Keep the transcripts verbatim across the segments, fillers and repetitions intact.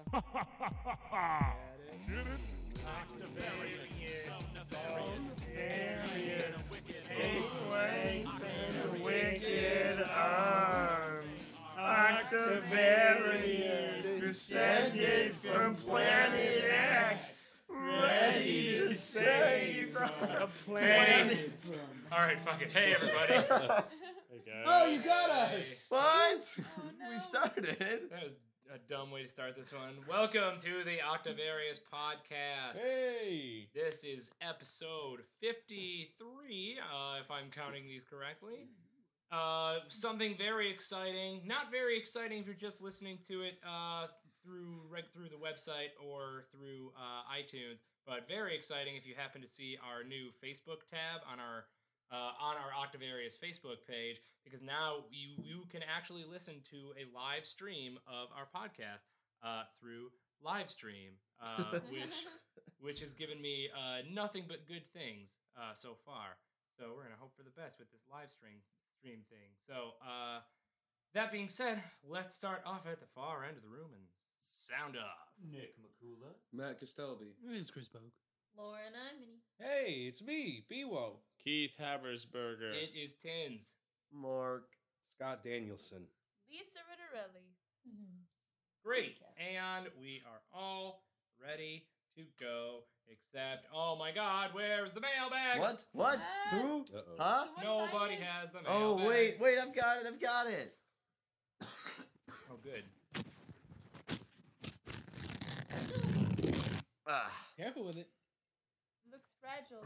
Get it? Octavarius, Various eight legs and a wicked arm. Octavarius descended from planet X, ready to save the planet. All right, fuck it. Hey, everybody. Okay. Oh, you got us! What? Oh, no. We started. That was a dumb way to start this one. Welcome to the Octavarius podcast. Hey! This is episode fifty-three, uh, if I'm counting these correctly. Uh, something very exciting. Not very exciting if you're just listening to it uh, through right through the website or through uh, iTunes, but very exciting if you happen to see our new Facebook tab on our uh, on our Octavarius Facebook page, because now you you can actually listen to a live stream of our podcast uh, through Livestream, uh, which which has given me uh, nothing but good things uh, so far. So we're gonna hope for the best with this live stream stream thing. So uh, that being said, let's start off at the far end of the room and sound off. Nick Makula. Matt Castelvi. It's Chris Bogue. Lauren Imany. Hey, it's me, B-Wo. Keith Habersberger. It is Tins. Mark. Scott Danielson. Lisa Ritterelli. Great, and we are all ready to go. Except, oh my God, where's the mailbag? What? What? What? Who? Uh-oh. Huh? Someone Nobody find it? has the Oh, mailbag. wait, wait, I've got it, I've got it. Oh, good. Ah. Careful with it. Looks fragile.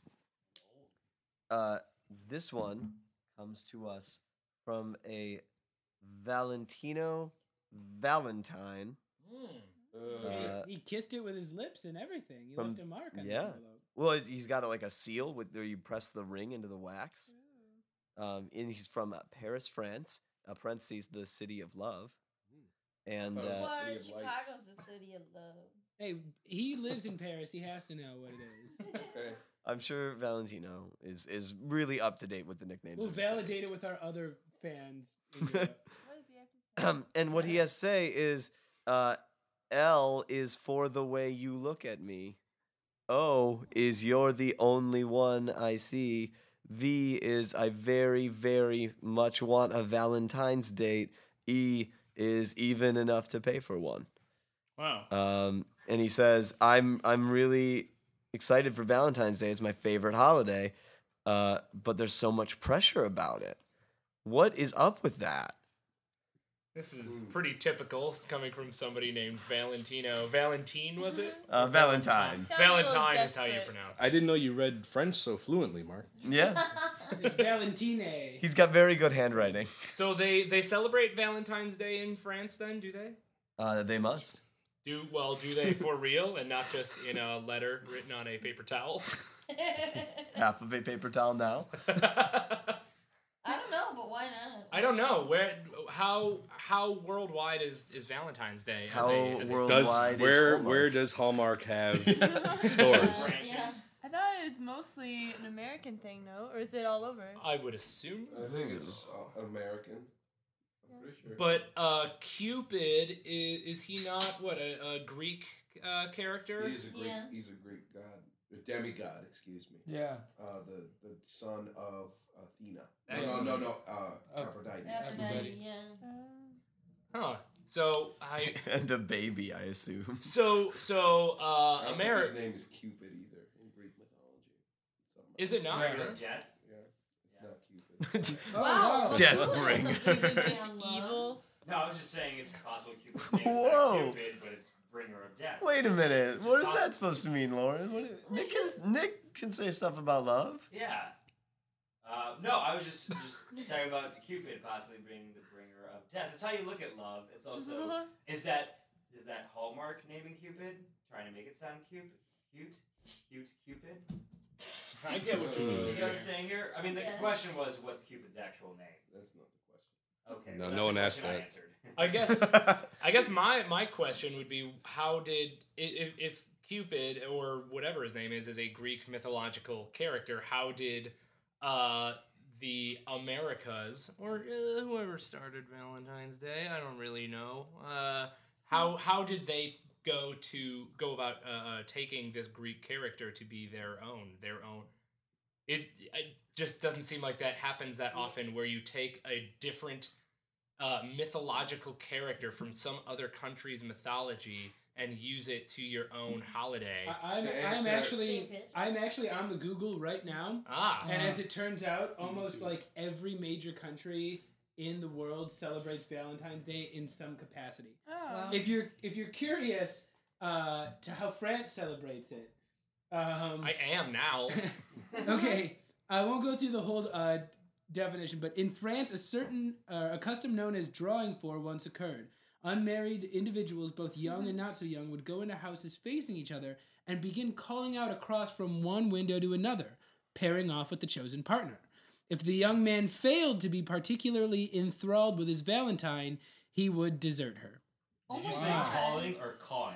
Uh, this one comes to us from a Valentino Valentine. Mm. Uh, he kissed it with his lips and everything. He from- left a mark on yeah. the envelope. Well, he's- he's got like a seal with where you press the ring into the wax. Um, and he's from uh, Paris, France. Uh, parentheses, the city of love. And Oh. uh, Well, City of Lights. Chicago's the city of love. Hey, he lives in Paris. He has to know what it is. Okay. I'm sure Valentino is is really up to date with the nicknames. We'll of the city. validate it with our other fans. in Europe. What does he have to say? Um, and what he has to say is, uh, L is for the way you look at me. O is you're the only one I see. V is I very, very much want a Valentine's date. E is even enough to pay for one. Wow. Um, and he says, I'm I'm really excited for Valentine's Day. It's my favorite holiday. Uh, but there's so much pressure about it. What is up with that? This is pretty typical, it's coming from somebody named Valentino. Valentine, was it? Uh, Valentine. Sounds a little Valentine is how you desperate. pronounce it. I didn't know you read French so fluently, Mark. Yeah. It's Valentine. He's got very good handwriting. So they, they celebrate Valentine's Day in France then, do they? Uh, they must. Do well, do they for real and not just in a letter written on a paper towel? Half of a paper towel now. I don't know, but why not? I don't know where how how worldwide is, is Valentine's Day? How a, as a world- Does Wide is where Hallmark. where does Hallmark have stores? Yeah. I thought it was mostly an American thing, no? Or is it all over? I would assume. I think it's uh, American. I'm pretty sure. But uh, Cupid is is he not what a, a Greek uh, character? He's a Greek. Yeah. He's a Greek god, a demigod. Excuse me. Yeah. Uh, the the son of Athena. Excellent. No, no, no. Uh, Oh. Aphrodite. Aphrodite, Aphrodite. yeah. Uh, Huh. So I And a baby, I assume. so so I uh, don't think America his name is Cupid either in Greek mythology. Something is it not? Yeah. really? Jet? Yeah, it's not Cupid. Oh, Wow. wow. Death Makula has bring. some Is Cupid it just down low. evil? No, I was just saying it's possible Cupid's name is Whoa. not Cupid, but it's bringer of death. Wait a minute. What is that supposed to mean, Lauren? What, Nick can Nick can say stuff about love. Yeah. Uh, no, I was just just talking about Cupid possibly being the bringer of death. That's how you look at love. It's also is that is that Hallmark naming Cupid trying to make it sound cute, cute, cute Cupid. I get what you You mean. know what I'm saying here? I mean, the Yeah. question was, what's Cupid's actual name? That's not the question. Okay. No, well, no that's one the asked question I that. answered. I guess I guess my my question would be how did i- if if Cupid or whatever his name is is a Greek mythological character, how did uh the Americas or uh, whoever started Valentine's Day, I don't really know. Uh How how did they go to go about uh, uh, taking this Greek character to be their own, their own? It, it just doesn't seem like that happens that often, where you take a different uh, mythological character from some other country's mythology and use it to your own holiday. I, I'm, To I'm answer- actually Same pitch. I'm actually on the Google right now, Ah, and as it turns out, almost like every major country in the world celebrates Valentine's Day in some capacity. Oh. Wow. If you're if you're curious uh, to how France celebrates it, um, I am now. okay, I won't go through the whole uh, definition, but in France, a certain uh, a custom known as drawing for once occurred. Unmarried individuals, both young and not so young, would go into houses facing each other and begin calling out across from one window to another, pairing off with the chosen partner. If the young man failed to be particularly enthralled with his Valentine, he would desert her. Did you Oh say my God. calling or cawing?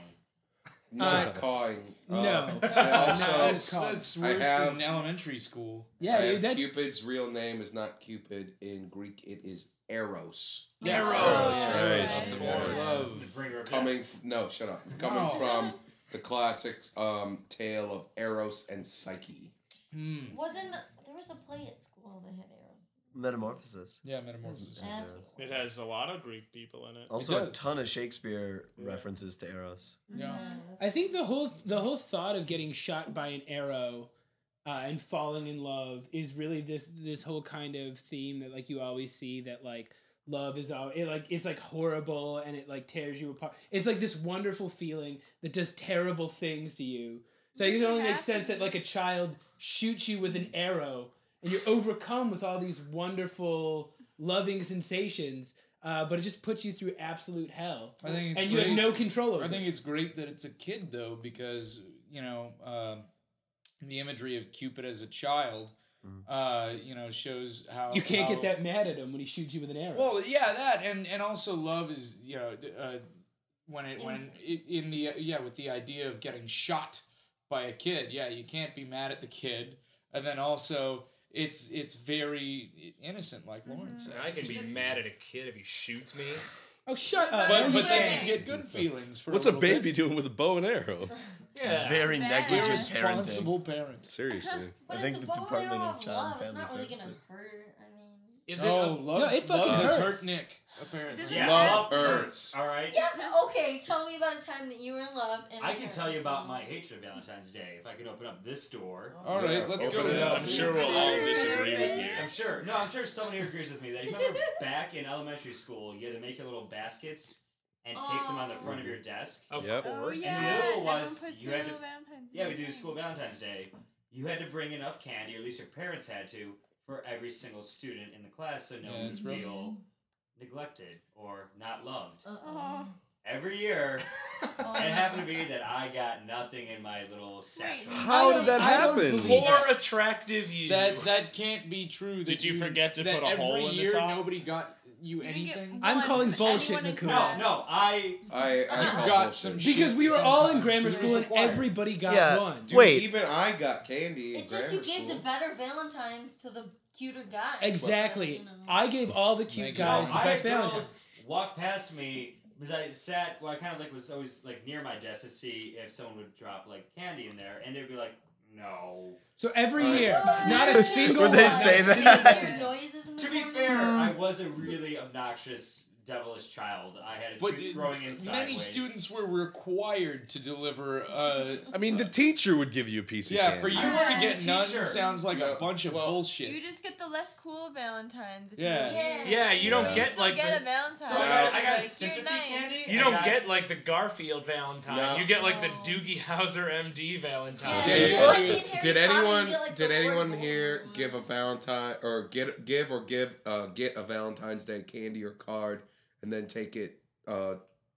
Not Uh, cawing. no. Uh, I That's also, not- That's, called. that's I worse have- than elementary school. Yeah, I have that's Cupid's real name is not Cupid in Greek. It is Eros. Yeah, Oh, Right. right. The Yeah. more Yeah. love. The bringer of Coming, death. f- no, shut up. Coming No. from the classics um, tale of Eros and Psyche. Hmm. Wasn't there was a play at school that had arrows? Metamorphosis. Yeah, metamorphosis. That's It has a lot of Greek people in it. Also, a does. ton of Shakespeare Yeah. references to Eros. Yeah. I think the whole the whole thought of getting shot by an arrow uh, and falling in love is really this this whole kind of theme that like you always see, that like love is all it like it's like horrible and it like tears you apart. It's like this wonderful feeling that does terrible things to you. So I guess it only makes sense that like a child shoots you with an arrow and you're overcome with all these wonderful loving sensations. Uh, but it just puts you through absolute hell, I think it's and you great. have no control over I think it. it's great that it's a kid though, because you know um, the imagery of Cupid as a child, uh, you know, shows how You can't how- get that mad at him when he shoots you with an arrow. Well, yeah, that and and also love is you know uh, when it when Innocent. it, in the yeah with the idea of getting shot by a kid, yeah, you can't be mad at the kid, and then also it's it's very innocent, like Lawrence said. I can be mad at a kid if he shoots me. oh, shut up! But, Don't but you- then you get good feelings for What's a a little baby bit. doing with a bow and arrow? Yeah. Very Bad. negligent parenting. Irresponsible parent. Seriously. But I think it's the a bow Department arrow of Child and love. It's not Family really gonna Services. hurt. I mean. Is it? Oh, a- love, No, it fucking love has hurts. hurt Nick, apparently. Does it Love hurt? hurts. All right. Yeah. Okay. Tell me about a time that you were in love. And I it can hurt. tell you about my hatred of Valentine's Day. If I could open up this door. All right, let's Open go. it up. I'm sure we'll all disagree with you. I'm sure. No, I'm sure someone here agrees with me. That you remember back in elementary school, you had to make your little baskets and tape them on the front of your desk. Of Yep. Oh, course. yeah. And the rule Everyone was puts you had little to- Valentine's Yeah, we Day. do school Valentine's Day. You had to bring enough candy, or at least your parents had to, for every single student in the class, so no Yeah, one it's would rough. feel neglected or not loved. Oh. Every year, Oh, it no. happened to be that I got nothing in my little satchel. How did that I don't happen? believe Poor attractive you. That that can't be true. That Did you forget to that put a every hole in the year top? nobody got you You didn't get anything? I'm one calling from bullshit, anyone in Nakua. No, class. no, I. I, I You call got bullshit. some Because shit we were all in sometimes, grammar 'cause it school was and required. everybody got Yeah. one. Dude, Wait. even I got candy in It's just grammar you gave school. the better Valentines to the cuter guys. Exactly. You know. I gave all the cute Thank you. guys No, the I best had Valentine. girls walk past me because I sat. Well, I kind of like was always like near my desk to see if someone would drop like candy in there, and they'd be like, "No." So every Uh, year, What? not a single Would they one. say Did you that? hear noises in the To be corner? fair, I was a really obnoxious, devilish child. I had a But tooth growing in many sideways. students were required to deliver. Uh, I mean, the teacher would give you a piece of yeah, candy. for you I had to a get none teacher. sounds like No, a bunch of well, bullshit. You just get the less cool Valentines. If Yeah. You Yeah. Yeah, you don't But get you still like get the- a Valentine. So I got, I got like, a you're sympathy nice. candy. You I don't got- get like the Garfield Valentine. No. You get like the Oh. Doogie Howser M D Valentine. Yeah. Did, Yeah. did- Like in Harry did Potter, anyone you get, like, did the anyone Lord here Voldemort. give a Valentine or get give or give uh get a Valentine's Day candy or card and then take it uh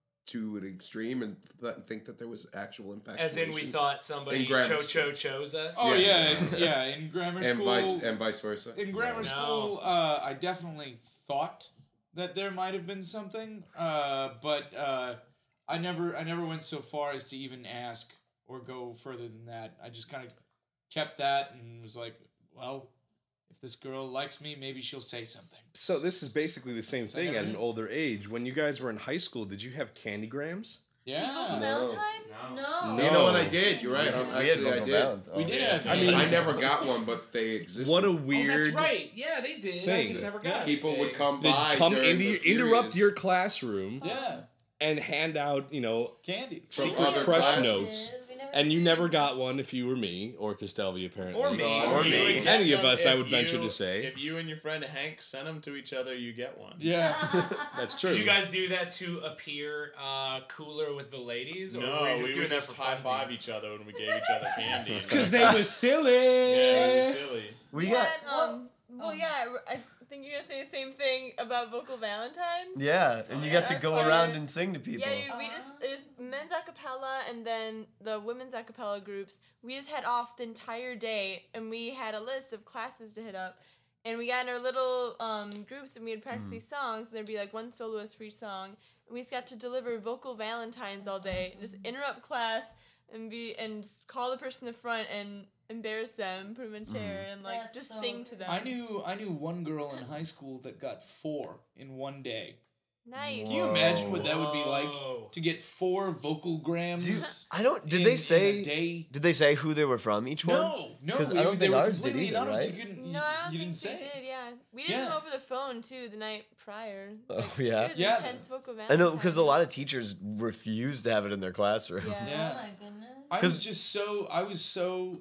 to an extreme and th- think that there was actual impact? As in, we thought somebody In grammar cho school. cho chose us. Oh Yes. yeah, in- yeah. In grammar and school, vice and vice versa. in grammar No. school, uh, I definitely thought that there might have been something, uh, but uh, I never, I never went so far as to even ask or go further than that. I just kind of kept that and was like, well, if this girl likes me, maybe she'll say something. So this is basically the same So I thing never at an did. older age. When you guys were in high school, did you have candygrams? Yeah. Vocal No. Valentine's? No. No. You know what I did? You're right. I'm, We had actually, I Vocal did. Valentine's. We did yeah, have. I mean, I never got one, but they existed. What a Oh, weird. that's right. Yeah, they did. I thing. just never Yeah. got it. People would come They'd by. come during into the your, interrupt periods. your classroom Yeah. and hand out, you know, Candy. From secret other crush classes. notes. We never And you did. never got one if you were me or Castelvi, apparently. Or me. Or you me. would get Any of them us, I if would venture you- to say. If you and your friend Hank send them to each other, you get one. Yeah. That's true. Did you guys do that to appear uh, cooler with the ladies? Or No, were you we just doing would that just for high five funsies? each other when we gave each other candy. Because they were silly. Yeah, it was silly. We yeah, got and, um, well, Um, yeah, I think you're gonna say the same thing about Vocal Valentines. yeah, and you got to go Yeah. around and sing to people. Yeah, dude, we just it was men's a cappella and then the women's a cappella groups. We just had off the entire day, and we had a list of classes to hit up, and we got in our little um, groups, and we would practice these songs. And there'd be like one soloist for each song, and we just got to deliver Vocal Valentines all day, and just interrupt class and be and just call the person in the front and embarrass them, put them in a chair, and like That's just so sing to them. I knew I knew one girl in high school that got four in one day. Nice. Can you imagine what that would be like Whoa. to get four vocal grams? Do you- I don't. Did in- they in a say? day? Did they say who they were from? Each one? No, no, 'Cause I they- don't they think were ours did completely either, anonymous. right? You couldn't, No, I don't you think didn't they say. did. Yeah, we did Yeah. them over the phone too the night prior. Oh, Like, yeah? It was Yeah. intense Vocal I Valentines. know because a lot of teachers refuse to have it in their classroom. Yeah. Yeah. Oh my goodness. I 'Cause- was just so I was so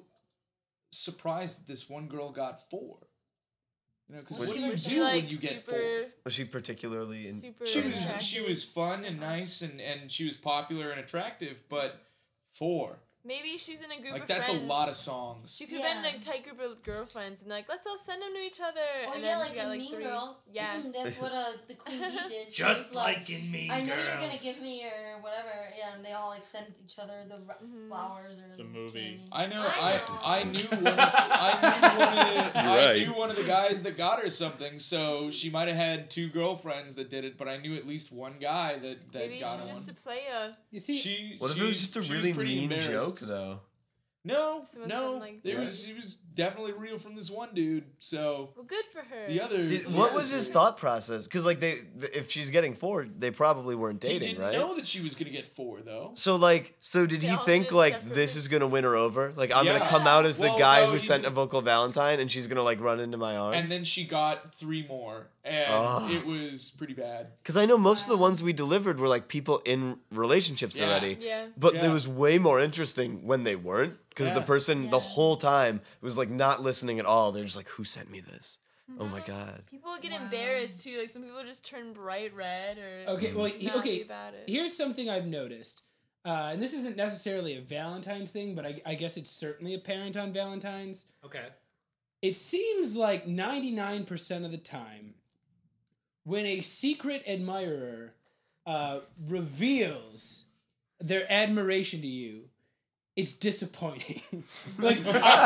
surprised that this one girl got four. You know, because Was what she do you like- do She, like, when you get super, four? Was she particularly in? super She was attractive. she was fun and nice and and she was popular and attractive, but four. Maybe she's in a group Like of that's friends. a lot of songs. She could have been in Yeah. a tight group of girlfriends and like, let's all send them to each other. Oh and yeah, then like she got in like Mean three. Girls. Yeah. That's what uh, the Queen Bee did. She Just was like, like in Mean I know Girls. you're gonna give me your whatever, yeah, and they all like send each other the r- Mhm. flowers or It's a the movie. candy. I know. I I know. I knew one. Of, I knew one of the, You're I right. knew one of the guys that got her something. So she might have had two girlfriends that did it, but I knew at least one guy that that Maybe got her she's just a one. player. You see, She. What if she, it was just a she really pretty mean embarrassed. joke though? No, Someone no. said, like, It Right. was. It was definitely real from this one dude. So Well, good for her. the other. Did, the what other was his three- thought process? Because like they, if she's getting four, they probably weren't He dating, didn't right? know that she was gonna get four though. So like, so did They he all think did like separate this is gonna win her over? Like I'm Yeah. gonna come out as the Well, guy no, who he sent a didn't- vocal Valentine, and she's gonna like run into my arms. And then she got three more, and Ugh. it was pretty bad. Because I know most of the ones we delivered were like people in relationships Yeah. already. Yeah. But Yeah. it was way more interesting when they weren't. Because the Yeah. person the Yeah. whole time was like not listening at all. They're just like, who sent me this? Oh my god. People get Wow. embarrassed too. Like some people just turn bright red or okay, well, he- not okay. about it. Here's something I've noticed, uh, and this isn't necessarily a Valentine's thing, but I, I guess it's certainly apparent on Valentine's. Okay. It seems like ninety-nine percent of the time, when a secret admirer uh, reveals their admiration to you, it's disappointing. like,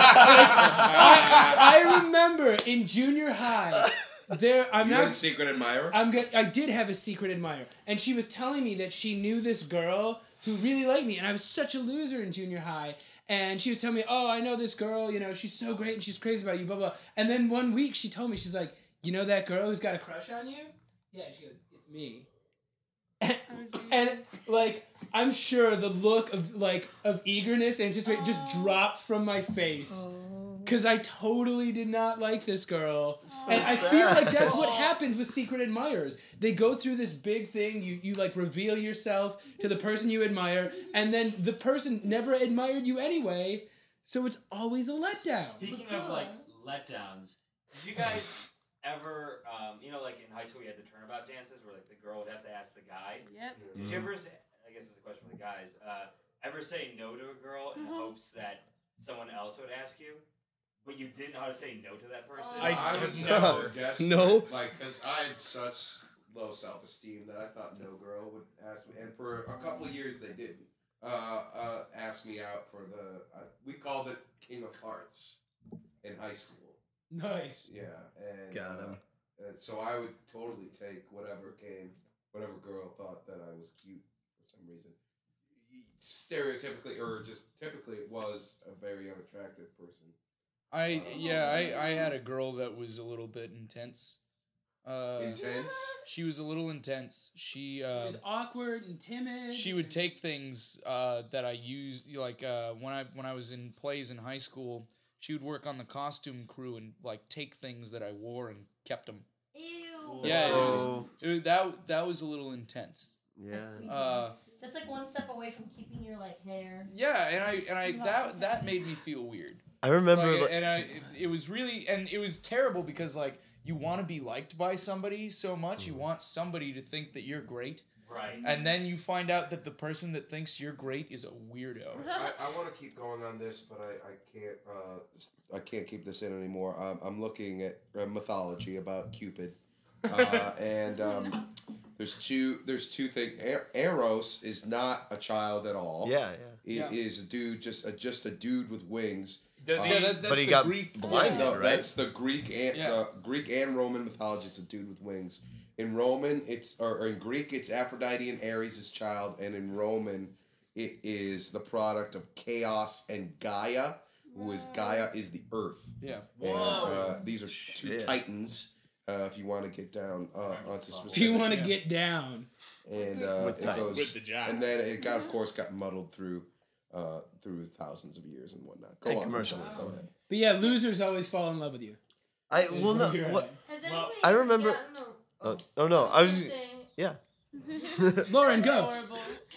I, I, I remember in junior high, there I'm You had not a secret admirer? I'm good. I did have a secret admirer, and she was telling me that she knew this girl who really liked me, and I was such a loser in junior high. And she was telling me, "Oh, I know this girl. You know, she's so great, and she's crazy about you." Blah blah. And then one week, she told me, she's like, "You know that girl who's got a crush on you?" Yeah. She goes, "It's me." And like, I'm sure the look of like of eagerness and anticipation just dropped from my face. Because I totally did not like this girl. and I feel like that's what happens with secret admirers. They go through this big thing, you, you like reveal yourself to the person you admire, and then the person never admired you anyway, so it's always a letdown. Speaking of like letdowns, did you guys ever, um, you know, like in high school, you had the turnabout dances where like the girl would have to ask the guy. Yep. Did you ever? Say, I guess it's a question for the guys. Uh, ever say no to a girl in the hopes that someone else would ask you, but you didn't know how to say no to that person? I- I have was never- so desperate. No. Like, because I had such low self esteem that I thought no girl would ask me. And for a couple of years, they didn't uh, uh, ask me out for the. Uh, we called it King of Hearts in high school. Nice. Yeah. And, Got him. Uh, uh, so I would totally take whatever came, whatever girl thought that I was cute for some reason. Stereotypically, or just typically, it was a very unattractive person. I yeah, I, I had a girl that was a little bit intense. Uh, Intense. She was a little intense. She It uh, was awkward and timid. she would take things uh, that I used, like uh, when I when I was in plays in high school. She would work on the costume crew and like take things that I wore and kept them. Ew. Yeah, it was, Oh. it was- that that was a little intense. Yeah. Uh, That's like one step away from keeping your like hair. yeah, and I and I that that made me feel weird. I remember. Like, like- and I it, it was really and it was terrible because like you want to be liked by somebody so much, you want somebody to think that you're great. Right. And then you find out that the person that thinks you're great is a weirdo. I, I want to keep going on this, but I, I can't uh, I can't keep this in anymore. I'm, I'm looking at uh, mythology about Cupid, uh, and um, there's two there's two things. Er- Eros is not a child at all. yeah, He Yeah. is a dude, just a, just a dude with wings. Does Uh, he? Yeah, that, that's But he the got Greek. blinded, No, right? that's the Greek and Yeah. the Greek and Roman mythology. It's a dude with wings. In Roman, it's or, or in Greek, it's Aphrodite and Ares' child, and in Roman, it is the product of Chaos and Gaia, who is Gaia is the Earth. Yeah. And, uh, these are two Shit. titans. Uh, if you want to get down uh, onto specific, Do you want to Yeah. get down? and uh, With it titans. goes, With the job. and then it got, of course, got muddled through, uh, through thousands of years and whatnot. Go And on, commercialism. Go ahead. But yeah, losers always fall in love with you. I Is well no. where you're What, at. Has Well, anybody I ever remember- gotten a- oh, oh no, I was. saying, Yeah. Lauren, go. Adorable.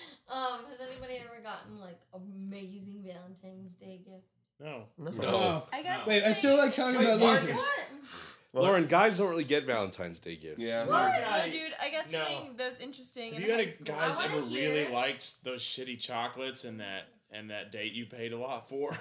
um, has anybody ever gotten like amazing Valentine's Day gift? No. No. Oh. I got Wait, I still like talking Wait, about Mark- losers. What? What? Lauren, guys don't really get Valentine's Day gifts. Yeah. Mark and No, I- dude, I got No. something that was interesting. Have in you high guys, school. guys I wanna ever hear really it. liked those shitty chocolates and that and that date you paid a lot for?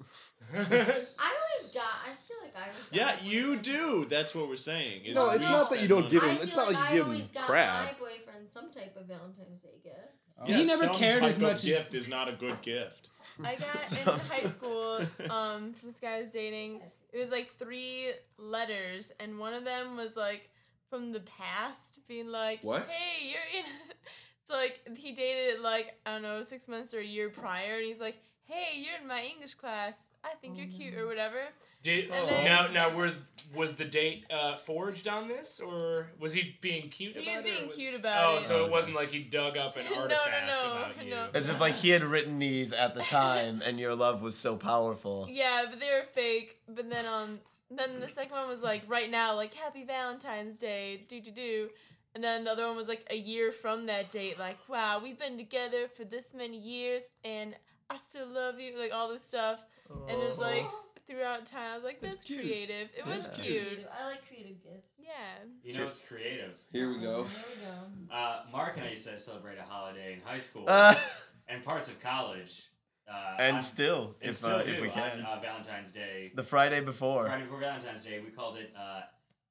I always got. I feel like I was. Yeah, you do. That's what we're saying. is No, we it's not that you spend don't money. give I him- feel it's not like you I give 'em always got crap. my boyfriend some type of Valentine's Day gift. Yeah, He never some cared type as much of as- gift is not a good gift. I got in Sometimes. high school, um, this guy I was dating. It was like three letters, and one of them was like from the past, being like, What? Hey, you're in. So like he dated like I don't know six months or a year prior, and he's like, Hey, you're in my English class. I think you're cute or whatever. Did And then- now now were was the date uh, forged on this, or was he being cute He about was it? or being was- cute about Oh, it. so it wasn't like he dug up an No, no, artifact no, about you. no. As if like he had written these at the time, and your love was so powerful. Yeah, but they were fake. But then um, then the second one was like right now, like Happy Valentine's Day, do do do. And then the other one was like a year from that date, like wow, we've been together for this many years, and I still love you, like all this stuff. And it's like throughout time, I was like, That's that's, cute. creative. It was Yeah. cute. Creative. I like creative gifts. Yeah. You know it's creative. Here we go. There we go. Uh, Mark and I used to celebrate a holiday in high school Uh, and parts of college. Uh, and on- still, and if still uh, do if we can, on uh, Valentine's Day. the Friday before. Friday before Valentine's Day, we called it uh,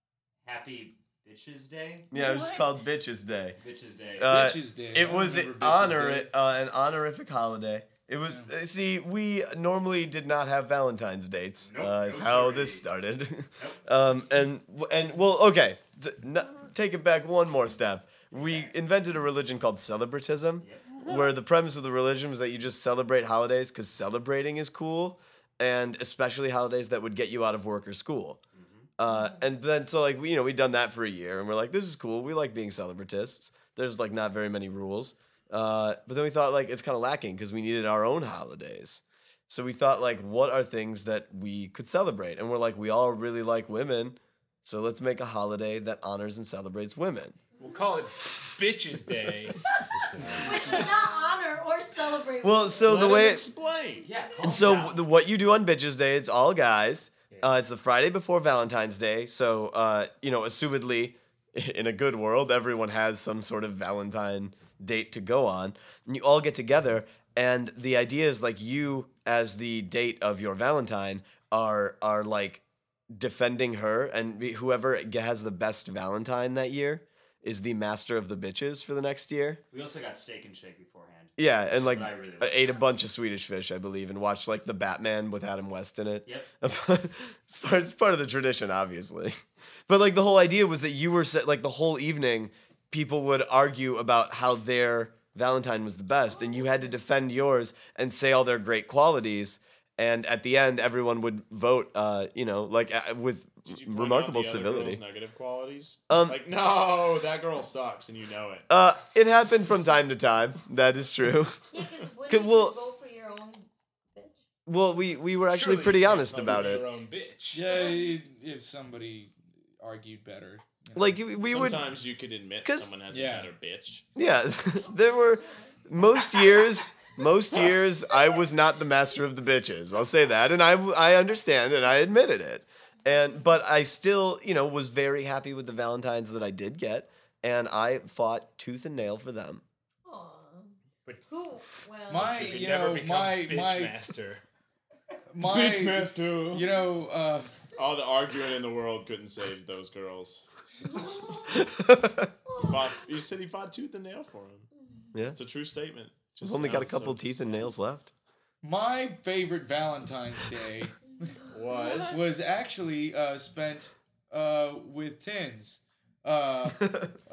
Happy Bitches Day. Yeah, it was What? called Bitches Day. Bitches Day. Uh, Bitches Day. It I was an remember Bitches honor, Day. uh, an honorific holiday. It was. uh, See, we normally did not have Valentine's dates. Nope, uh, is no how siree. this started. Nope. um, and and well, okay. t- n- take it back one more step. We invented a religion called celebratism, Yep. where the premise of the religion was that you just celebrate holidays because celebrating is cool, and especially holidays that would get you out of work or school. Uh, and then so like we you know we'd done that for a year and we're like, this is cool, we like being celebratists. There's like not very many rules, uh, but then we thought like it's kind of lacking because we needed our own holidays. So we thought like, what are things that we could celebrate? And we're like, we all really like women, so let's make a holiday that honors and celebrates women. We'll call it Bitches Day. Which does not honor or celebrate. Well, so Let the him way explain. Yeah. calm and so down. the, what you do on Bitches Day, it's all guys. Uh, it's the Friday before Valentine's Day, so uh, you know, assumedly, in a good world, everyone has some sort of Valentine date to go on, and you all get together. And the idea is like you, as the date of your Valentine, are are like defending her, and be- whoever g- has the best Valentine that year is the master of the bitches for the next year. We also got Steak and Shake beforehand. Yeah, and like But I really I like ate a bunch of Swedish fish, I believe, and watched like the Batman with Adam West in it. Yep. it's, part, it's part of the tradition, obviously. But like the whole idea was that you were set, like the whole evening, people would argue about how their Valentine was the best, and you had to defend yours and say all their great qualities. and at the end, everyone would vote. Uh, you know, like uh, with Did you point remarkable out the other civility. girl's negative qualities? Um, like, no, that girl sucks, and you know it. Uh, it happened from time to time. That is true. Yeah, because wouldn't Could- you well- just vote for your own bitch? Well, we we were actually Surely pretty you can't honest vote about for it. Your own bitch. Yeah, i- if somebody argued better. you know. Like we would. Sometimes you could admit 'cause- someone has Yeah. a better bitch. Yeah, there were most years. Most years, I was not the master of the bitches. I'll say that, and I I understand, and I admitted it. And but I still, you know, was very happy with the Valentines that I did get, and I fought tooth and nail for them. Aw. But- Who? Well, My- You could you never know, become my- bitch my- master. My, Bitch master. You know, uh, All the arguing in the world couldn't save those girls. Fought, you said he fought tooth and nail for him. Yeah, It's a true statement. Just I've only got a sounds so- couple teeth and nails left. my favorite Valentine's Day Was? was actually uh, spent uh, with Tins. Uh, uh,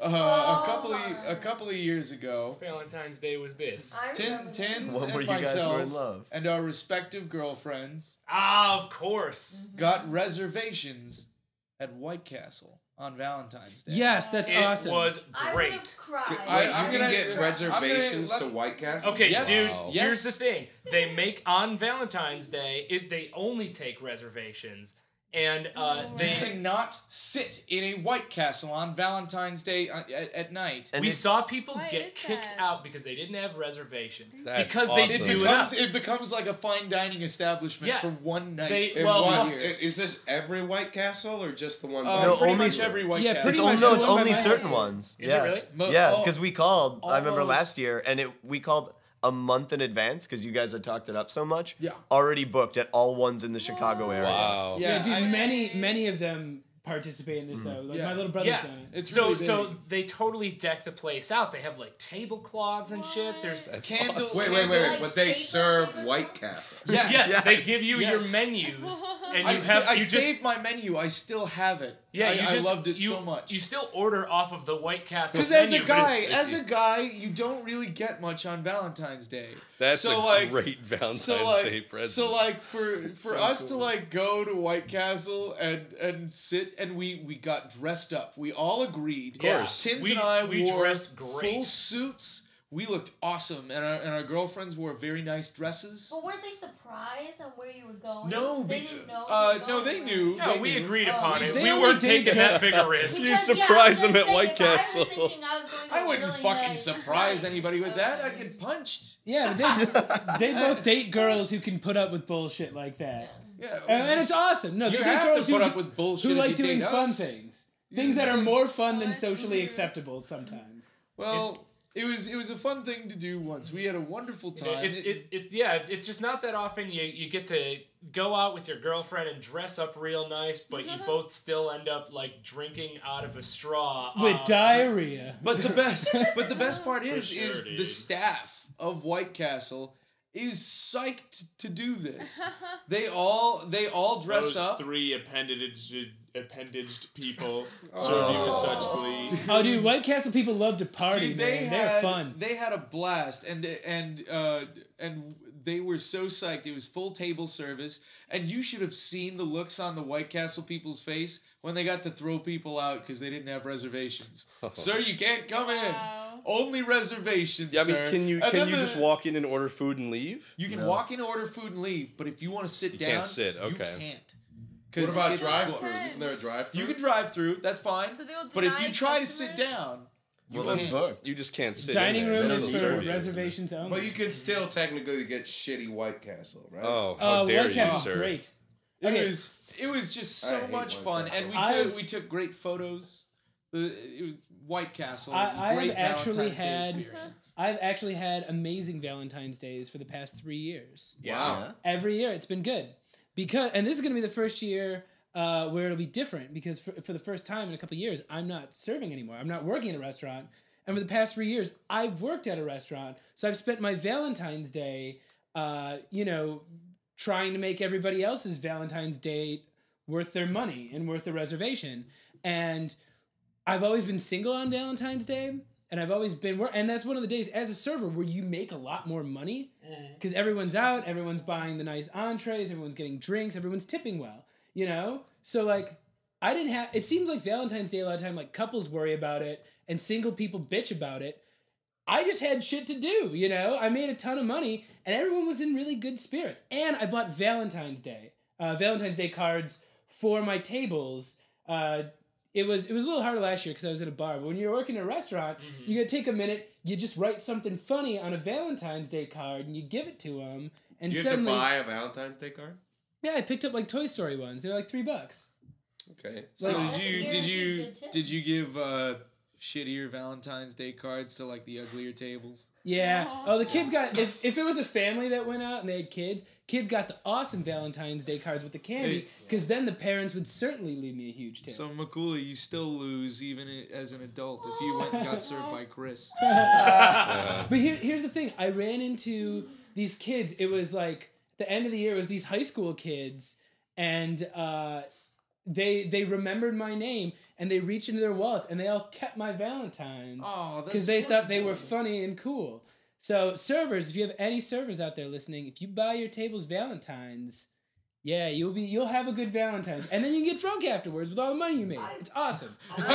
a couple of a couple of years ago, Valentine's Day was this. I Tin, remember Tins When and were you guys were myself in love? and our respective girlfriends Ah, of course. got reservations at White Castle on Valentine's Day. Yes, that's It awesome. was I would great. have cried. I- Wait, I'm you gonna- can get I'm gonna reservations let- to White Castle? Okay, Yes. dude, Wow. here's Yes. the thing. They make on Valentine's Day, it, they only take reservations. And uh, You they cannot sit in a White Castle on Valentine's Day uh, at, at night. And we it- saw people Why get is kicked that? out because they didn't have reservations. That's because awesome. they It do it becomes, up. it becomes like a fine dining establishment Yeah. for one night. They- And well, what- fuck. i- is this every White Castle or just the one? Uh, by- No, pretty only much s- every White yeah, Castle. pretty It's much only no, the it's one by only my certain house. ones. Is it yeah. really? Mo- Yeah, all- because we called. I remember almost- last year, and it we called a month in advance because you guys had talked it up so much. Yeah. Already booked at all ones in the Chicago area. Wow. Yeah, Yeah, dude, I- many many of them participate in this Mm-hmm. though. Like Yeah. my little brother's Yeah. done it. It's so really so big. they totally deck the place out. They have like tablecloths and shit. There's That's Candles. awesome. Wait, wait, wait, wait. Like But they staple serve tables? White Castle. Yes. yes, they Yes. give you your Yes. menus and I, you sti- have I you saved just my menu. I still have it. yeah I, you I just loved it you, so much. You still order off of the White Castle Because as menu, a but guy, it's- as a guy, you don't really get much on Valentine's Day. That's so a like, great Valentine's so like, Day present. So like for for so us to cool. like go to White Castle and and sit and we we got dressed up. We all agreed. Of course. Tins We- and I we wore dressed great. full suits. We looked awesome, and our and our girlfriends wore very nice dresses. But weren't they surprised on where you were going? No, they be- didn't know. uh, you were no, going they there. knew. no, they we knew. agreed Oh. upon it. They We only weren't did taking that- that big a risk. You Because, yeah, I surprise was them gonna at say, White if I was Castle. thinking I was going to I wouldn't really fucking nice surprise place, anybody with that. I'd um, get punched. Yeah, but they they both date girls who can put up with bullshit like that. Yeah, And, and it's awesome. No, you they date have to girls put who, up with bullshit who if like you doing date fun us. things. You Things that just are like- more fun than I socially see. acceptable sometimes. Well, it was it was a fun thing to do once. We had a wonderful time. It, it, it, yeah, it's just not that often you, you get to go out with your girlfriend and dress up real nice, but you both still end up like drinking out of a straw. With uh, diarrhea. But the best, but the best part is, sure, is the dude. staff of White Castle is psyched to do this. They all, they all dress Those up. three appendaged, appendaged people Oh. serve you with such glee. Oh, dude, White Castle people love to party, Dude, man. they They're had, fun. They had a blast, and and uh, and they were so psyched. It was full table service, and you should have seen the looks on the White Castle people's face when they got to throw people out because they didn't have reservations. Sir, you can't come in. Wow. Only reservations. Yeah, I mean, sir. can you And can then you the- just walk in and order food and leave? You can No. walk in, order food, and leave. But if you want to sit You down, can't sit, okay. you can't. What 'Cause about it's- drive-through? Isn't there a drive-through? You can drive through. That's fine. So they'll But if deny you try to sit customers? down, you Well, they're can't. booked. You just can't sit. Dining in there. room They is don't for serve you. reservations only. But you can still technically get shitty White Castle, right? Oh, how uh, dare White you, Castle's sir! great. It Okay. was it was just I so hate much White fun, Castle. and we I've- took we took great photos. The- It was White Castle. I- I great have actually Valentine's Day had- experience. I've actually had amazing Valentine's days for the past three years. Wow. Every year, it's been good. Because, and this is going to be the first year uh, where it'll be different because for, for the first time in a couple of years, I'm not serving anymore. I'm not working at a restaurant. And for the past three years, I've worked at a restaurant. So I've spent my Valentine's Day, uh, you know, trying to make everybody else's Valentine's Day worth their money and worth the reservation. And I've always been single on Valentine's Day. and I've always been wor- and that's one of the days as a server where you make a lot more money because everyone's out, everyone's buying the nice entrees, everyone's getting drinks, everyone's tipping well, you know. So like, I didn't have. It seems like Valentine's Day a lot of time, like couples worry about it and single people bitch about it. I just had shit to do, you know. I made a ton of money, and everyone was in really good spirits. And I bought Valentine's Day, uh, Valentine's Day cards for my tables. Uh, it was it was a little harder last year because I was at a bar. But when you're working in a restaurant, mm-hmm. you gotta take a minute. You just write something funny on a Valentine's Day card, and you give it to them. And Do you suddenly, have to buy a Valentine's Day card? Yeah, I picked up like Toy Story ones. They were like three bucks. Okay. So Like, did you did you did you give uh, shittier Valentine's Day cards to like the uglier tables? Yeah. Oh, the kids got if if it was a family that went out and they had kids, kids got the awesome Valentine's Day cards with the candy because then the parents would certainly leave me a huge tip. So Makula, you still lose even i- as an adult if you went and got served by Chris. But here, here's the thing: I ran into these kids. It was like the end of the year. It was these high school kids, and uh, they they remembered my name and they reached into their wallets and they all kept my Valentines Oh, because they thought they were funny and cool. So servers, if you have any servers out there listening, if you buy your tables Valentines, yeah, you'll be you'll have a good Valentine's, and then you can get drunk afterwards with all the money you made. It's awesome.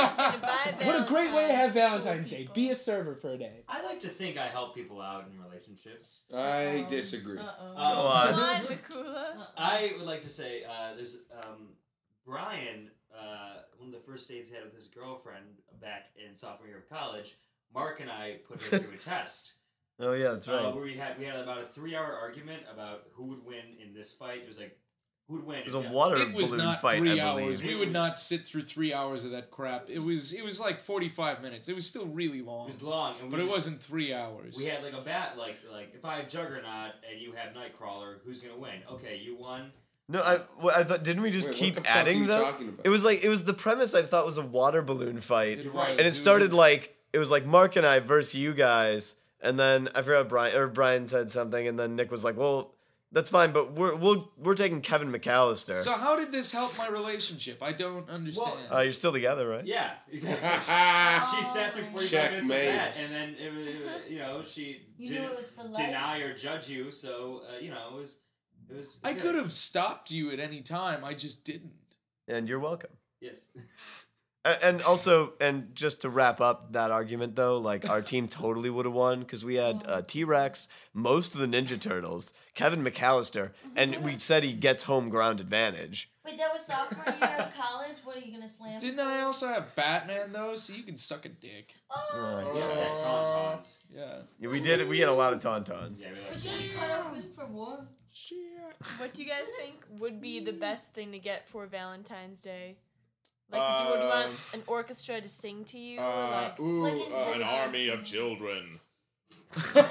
What a great way to have Valentine's Day. Be a server for a day. I like to think I help people out in relationships. I disagree. Uh-oh. Go on, Makula. I would like to say uh, there's um, Brian, uh, one of the first dates he had with his girlfriend back in sophomore year of college. Mark and I put her through a test. Oh yeah, that's right. Uh, where we had we had about a three hour argument about who would win in this fight. It was like who would win. It was a if- water It was balloon not fight, three I believe. hours. We would not sit through three hours of that crap. It was it was like forty five minutes. It was still really long. It was long, and we but it just- wasn't three hours. We had like a bat, like like if I have Juggernaut and you have Nightcrawler, who's gonna win? Okay, you won. No, I, well, I thought didn't we just Wait, what keep the fuck are adding you though? talking about? It was like it was the premise I thought was a water balloon fight, It was. and It it was started a- like it was like Mark and I versus you guys, and then I forgot Brian or Brian said something, and then Nick was like, "Well, that's fine, but we're we'll, we're taking Kevin McAllister." So how did this help my relationship? I don't understand. uh, you're still together, right? Yeah, exactly. she sat through forty-five minutes of Checkmate. that, and then it was, it was- you know she You knew didn't it was for life? deny or judge you, so uh, you know it was it was. I good. could have stopped you at any time. I just didn't. And you're welcome. Yes. A- And also, and just to wrap up that argument, though, like our team totally would have won because we had uh, T Rex, most of the Ninja Turtles, Kevin McAllister, and we said he gets home ground advantage. Wait, that was sophomore year of college? What are you gonna slam? Didn't I also have Batman though? So you can suck a dick. Oh, Right. Just had tauntauns. Yeah. Yeah, we did. We had a lot of tauntauns. Yeah, we but like you didn't cut open for war. What do you guys think would be the best thing to get for Valentine's Day? Like, do, would you want an orchestra to sing to you? or Uh, like, ooh, Like in uh, an Tintin. army of children. What?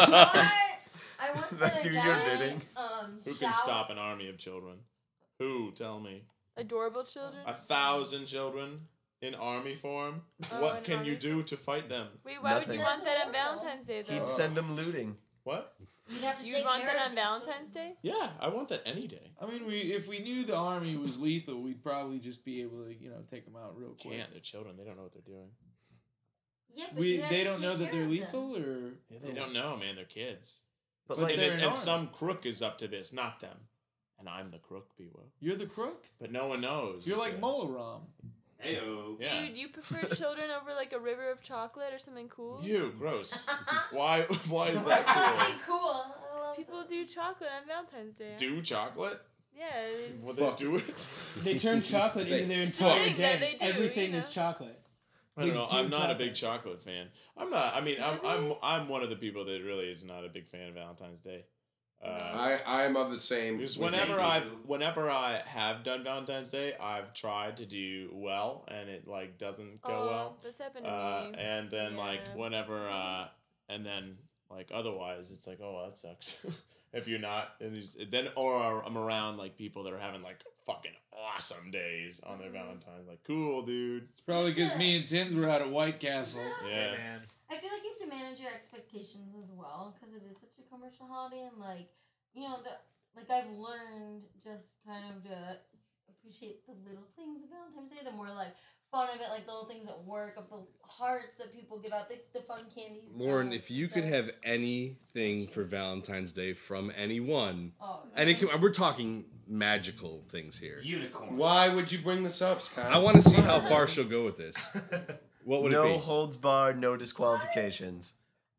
I once Does that had a do your guy, bidding? Um, Who can shout- stop an army of children? Who? Tell me. adorable children? A thousand children in army form? Oh, what in can you army do to fight them? Wait, why would Nothing. you want that on That's adorable. Valentine's Day, though? He'd send them looting. What? You'd have to You'd take want care that of on these Valentine's Day? Yeah, I want that any day. I mean, we if we knew the army was lethal, we'd probably just be able to, you know, take them out real quick. Can't. They're children. They don't know what they're doing. Yeah, but We you have they to don't take know that care they're of lethal, them. or Yeah, they don't know, man. They're kids. But But like, and they're and, an and army. some crook is up to this, not them. And I'm the crook, Biwa. You're the crook. But no one knows. You're like so- Molaram. Heyo. Yeah. Dude, you prefer children over like a river of chocolate or something cool? You, gross. Why Why is That's that something cool. I Because love people do chocolate on Valentine's Day. cool? Do chocolate? Yeah. It is. Will they Fuck. do it? They turn chocolate into their I entire think that day. they do, Everything you is know. chocolate. I don't They know. do I'm not a chocolate. big chocolate fan. I'm not. I mean, I'm I'm Really? I'm one of the people that really is not a big fan of Valentine's Day. Uh, I I am of the same. because with whenever you. I whenever I have done Valentine's Day, I've tried to do well, and it like doesn't go Oh, well. that's happened to Uh, me. and then like Yeah. whenever uh, and then like otherwise, it's like, oh, that sucks. If you're not, and you just- then or I'm around like people that are having like fucking awesome days on their Valentine's, like cool, dude. It's probably because me and Tins were out at White Castle. Yeah. man. I feel like you have to manage your expectations as well because it is such a commercial holiday, and like you know, the like I've learned just kind of to appreciate the little things of Valentine's Day. The more like fun of it, like the little things at work, of the hearts that people give out, the, the fun candies. Lauren, donuts, if you could have that's- anything for Valentine's Day from anyone, Oh, and it can, we're talking magical things here. Unicorn. Why would you bring this up, Scott? I want to see how far she'll go with this. What would no it be? holds barred, no disqualifications.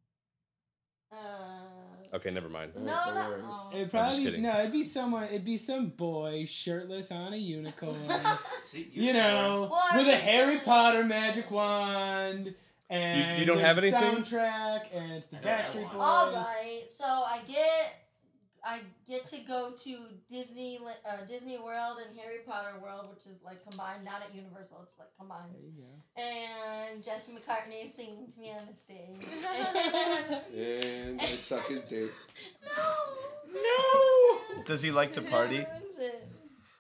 Uh, Okay, never mind. no, Don't no. worry. Oh. It'd I'm just probably kidding. no. It'd be someone. It'd be some boy shirtless on a unicorn. See, you know, Well, I with a was Harry gonna- Potter magic wand. And you don't there's have a anything? soundtrack, and it's the I know, I Backstreet want- Boys. All right, so I get, I get to go to Disney, uh, Disney World and Harry Potter World, which is like combined, not at Universal, it's like combined. There you go. And Jesse McCartney is singing to me on the stage. And I suck his dick. no, No. Does he like to That party? ruins it.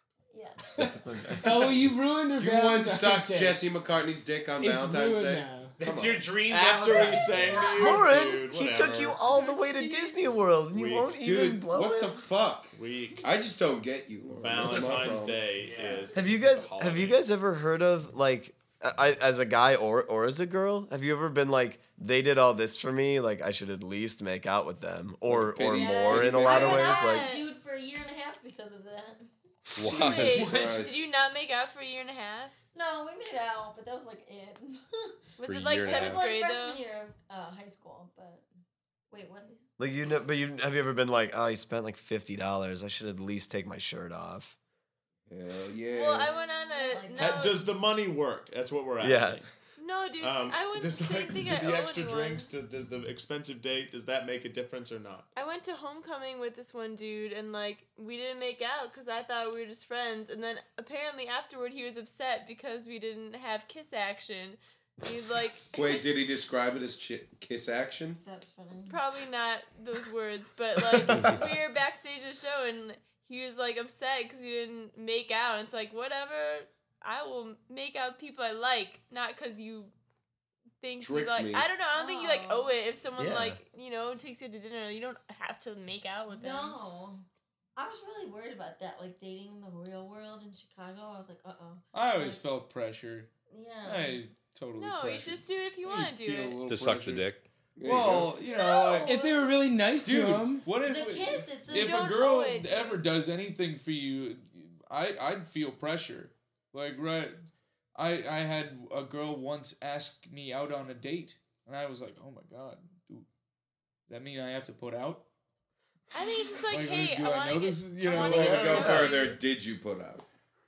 Yes. Oh, you ruined her You once Valentine's sucked Day. Jesse McCartney's dick on It's Valentine's ruined Day. now. That's Come your on. dream. After he Valentine's sang to you, Lauren, dude, he took whatever. you all the way to Disney World, and you Weak. won't even Dude, blow what it. the fuck? Week. I just don't get you, Lauren. That's my Valentine's problem. Day Yeah. is. Have you guys a have you holiday. guys ever heard of like I, as a guy or or as a girl? Have you ever been like they did all this for me, like I should at least make out with them, or Okay. or Yeah. more in a lot of I ways? went out Like with a dude for a year and a half because of that. Wow. Wait, Christ. did you not make out for a year and a half? No, we made out, but that was like it. Was For it a like year and a It seventh was like grade freshman though? year of uh, high school, but wait, what? like you know, but you have you ever been like oh you spent like fifty dollars? I should at least take my shirt off. Hell yeah. Well, I went on Like a that. no, Uh, Does the money work? That's what we're asking. Yeah. no, dude. Um, I wouldn't does say like, think do I the owe extra anyone. drinks, to, does the expensive date, does that make a difference or not? I went to homecoming with this one dude, and like we didn't make out because I thought we were just friends. And then apparently afterward, he was upset because we didn't have kiss action. He's like, Wait, did he describe it as chi- kiss action? That's funny. probably not those words, but like we were backstage at the show, and he was like upset because we didn't make out. And it's like whatever. I will make out with people I like, not because you think you Tricked like. me. I don't know. I don't think you like Oh. owe it if someone Yeah. like you know takes you to dinner. You don't have to make out with them. No. I was really worried about that, like dating in the real world in Chicago. I was like, uh oh. I always felt pressure. Yeah. I totally. No, you pressured. should just do it if you I want to do feel a it. little To suck the pressure. dick. There you go. Well, you know, like, If they were really nice dude, to him, what if The kiss, it's a- if don't a girl owe it to ever does anything for you, I I'd feel pressure. Like right, I I had a girl once ask me out on a date, and I was like, oh my god, dude, does that mean I have to put out? I think it's just like, Like, hey, do I I want know to get. this? You I know, wanna like, Let's get go to know further. you. Did you put out?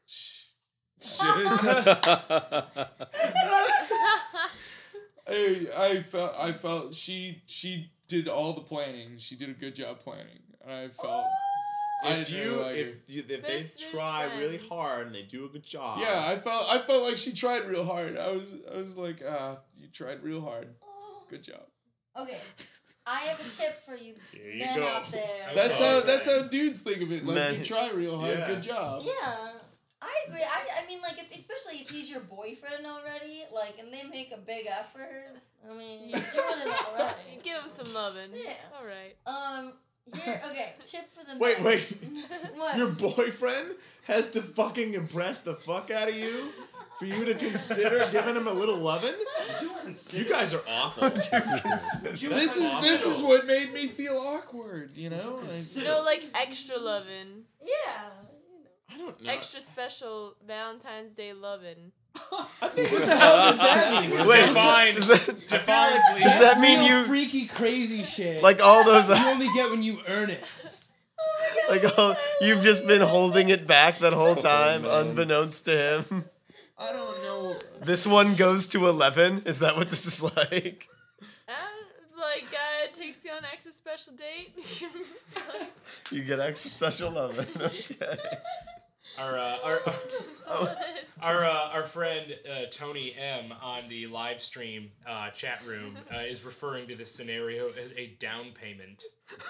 I I felt I felt she she did all the planning. She did a good job planning, and I felt. I If didn't you, really like if her. you, if they Fifth is try really friends. hard and they do a good job, Yeah, I felt I felt like she tried real hard. I was I was like, ah, you tried real hard. Oh. Good job. Okay. I have a tip for you Here you men go. out there. That's Okay. how that's how dudes think of it. Like Man. you try real hard. Yeah. Good job. Yeah, I agree. I, I mean, like, if, especially if he's your boyfriend already, like, and they make a big effort. I mean, you're doing it already. Give him some loving. Yeah. All right. Um. Here. Okay. Tip for the Wait, men. wait. What? Your boyfriend has to fucking impress the fuck out of you for you to consider giving him a little lovin'? Would you You consider? guys are awful. Would you This is consider- this is what made me feel awkward. You know. Like, consider- No, like extra loving, Yeah. I don't know. extra special Valentine's Day loving. I think what the hell does that mean? Wait, Define. does that, Define, please. does that mean real you freaky crazy shit? like all those you only get when you earn it. like all, you've just been holding it back that whole time, man. unbeknownst to him. I don't know. This one goes to eleven. Is that what this is like? Uh, like uh, it takes you on an extra special date. You get extra special loving. Okay. Our uh, our That's all it is. our uh, our friend uh, Tony M on the live stream uh, chat room uh, is referring to this scenario as a down payment.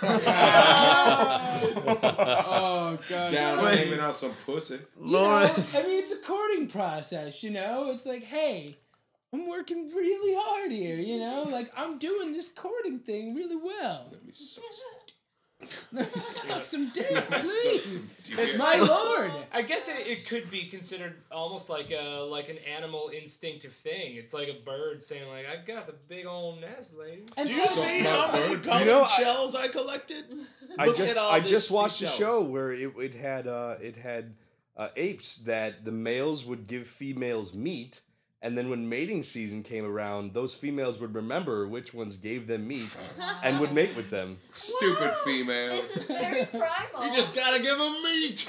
Oh god. Down Wait. payment on some pussy. You know, Lauren, I mean, it's a courting process, you know? It's like, hey, I'm working really hard here, you know? Like, I'm doing this courting thing really well. Let me suck Suck some dick, Suck please. some dick. It's my lord. I guess it, it could be considered almost like a like an animal instinctive thing. It's like a bird saying like, "I got the big old nest, lady." And Do you also- see how many colored know, I- shells I collected? I Look just at all I this- just watched a these show shells. where it, it had uh, it had uh, apes that the males would give females meat, and then when mating season came around, those females would remember which ones gave them meat and would mate with them. Stupid This females. is very primal. You just gotta give them meat.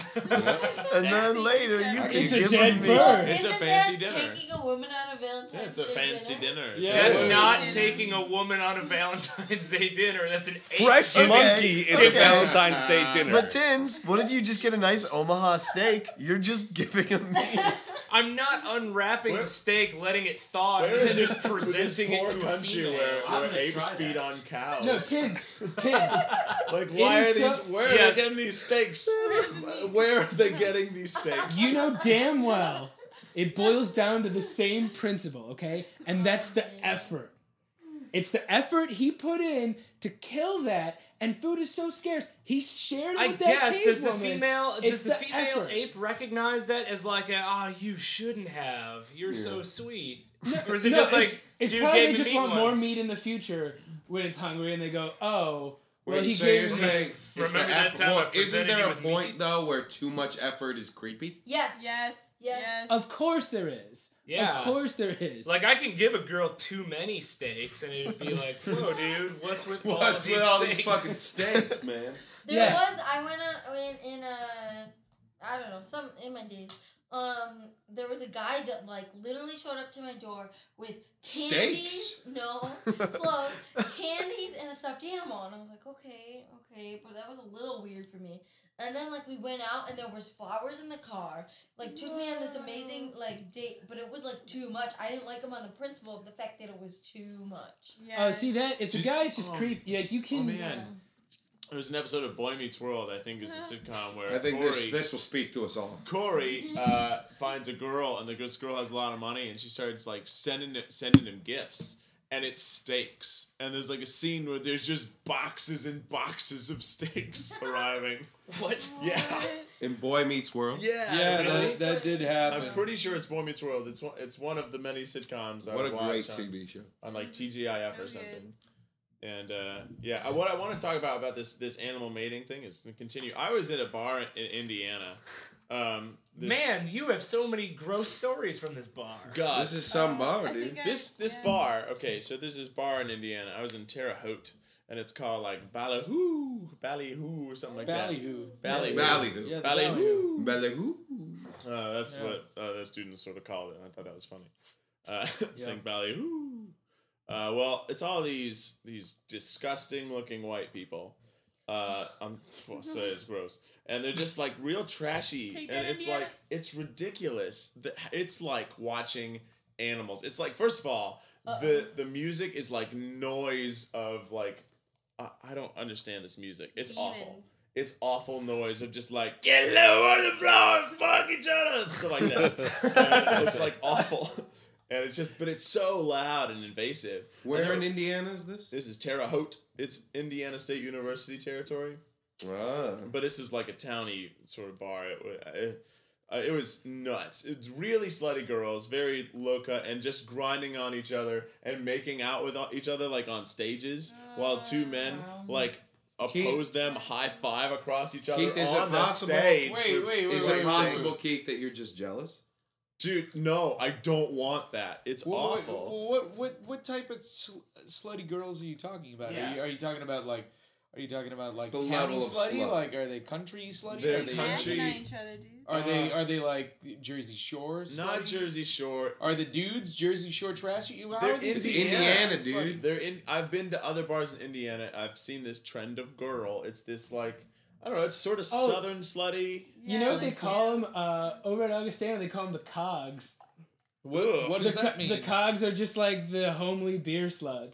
And then later you I can can It's a give dead them bird. It's a Isn't fancy that dinner. taking a woman on a Valentine's Yeah, it's a Day fancy dinner? dinner. Yeah. That's Yeah. not Yeah. taking a woman on a Valentine's Day dinner. That's an ape Fresh giving- monkey is Okay. a Valentine's Day dinner. But Tins, what if you just get a nice Omaha steak? You're just giving them meat. I'm not unwrapping Where- the steak, letting it thaw, Where and is just this presenting poor it to a country female. where, I'm where gonna apes try feed that. on cows? No, Tins. Tins. Like, why It are is these? so- Where are Yes. they getting these steaks? Where are they getting these steaks? You know damn well it boils down to the same principle, okay? And that's the effort. It's the effort he put in to kill that, and food is so scarce. He shared it I with that guess cave does the woman. female It's does the, the female effort. ape recognize that as like a ah you shouldn't have, you're so sweet, or is it No, just it's- like it's dude probably gave they me just meat want more once. meat in the future when it's hungry, and they go, oh, well, Wait, he so gave you're me. saying it's Remember the that effort- time I well, isn't presented there you a with point meat? though where too much effort is creepy? Yes. Yes. Yes. Yes. Of course there is. Yeah. Of course there is. Like I can give a girl too many steaks, and it'd be like, whoa, dude, what's with all of What's these with all steaks? these fucking steaks, man? There Yeah. was I went on in, in a I don't know some in my days. Um, there was a guy that like literally showed up to my door with candies, Steaks? no clothes, candies, and a stuffed animal, and I was like, okay, okay, but that was a little weird for me. And then like we went out and there was flowers in the car. Like took me on this amazing like date, but it was like too much. I didn't like him on the principle of the fact that it was too much. Yeah. Oh, see that? If the guy's just Oh. creepy, like you Oh can. man, there's an episode of Boy Meets World. I think is a sitcom where I think Corey, this this will speak to us all. Corey uh, finds a girl, and the this girl has a lot of money, and she starts like sending it, sending him gifts, and it's steaks. And there's like a scene where there's just boxes and boxes of steaks arriving. What? Yeah, In Boy Meets World. yeah, Yeah, really. that, that did happen. I'm pretty sure it's Boy Meets World. It's one, it's one of the many sitcoms I What a watch great on, T V show. on like T G I F So or good. something. And uh, yeah, uh, what I want to talk about about this this animal mating thing is to continue. I was at a bar in Indiana. Um, this, Man, you have so many gross stories from this bar. God, This is some Uh, bar, I dude. think I- this this yeah. bar. Okay, so there's this bar in Indiana. I was in Terre Haute, and it's called like Ballyhoo, Ballyhoo, or something like Ballyhoo. that. Ballyhoo. Ballyhoo. Yeah, the Ballyhoo. Ballyhoo. Uh, that's Yeah. what uh, the students sort of called it. I thought that was funny. Uh, Yeah. Saying Ballyhoo. Uh, well, it's all these these disgusting looking white people. Uh, I'm well, say it's gross, and they're just like real trashy, Take and that, it's Indiana. like it's ridiculous. The- It's like watching animals. It's like first of all, the the music is like noise of like I, I don't understand this music. It's awful. Demons. It's awful noise of just like get low on the floor and fuck each other, stuff like that. And it's like awful, and it's just, but it's so loud and invasive. Where And in there- Indiana is this? This is Terre Haute. It's Indiana State University territory, Ah. but this is like a towny sort of bar. It, wa- it, uh, it was nuts. It's really slutty girls, very low cut, and just grinding on each other and making out with each other like on stages, while two men like oppose them, high five across each other Keith, is on it the possible- stage. Wait, wait, wait. Is wait, it wait. possible, Keith, that you're just jealous? Dude, no, I don't want that. It's What, awful. what, what, what, what type of sl- slutty girls are you talking about? Yeah. Are, you, are you talking about like, are you talking about like the towny level of slutty? slut. Like, are they country slutty? They're are they country- Imagine on each other, dude. Are they Uh, are they like Jersey Shore? Not slutty? Jersey Shore. Are the dudes Jersey Shore trashy? How They're are these It's people Indiana, slutty? dude. They're in. I've been to other bars in Indiana. I've seen this trend of girl. It's this like I don't know. It's sort of Oh. southern slutty. You know what they call them uh, over at Augustana? They call them the cogs. What, what does the, that co- mean? The cogs are just like the homely beer sluts.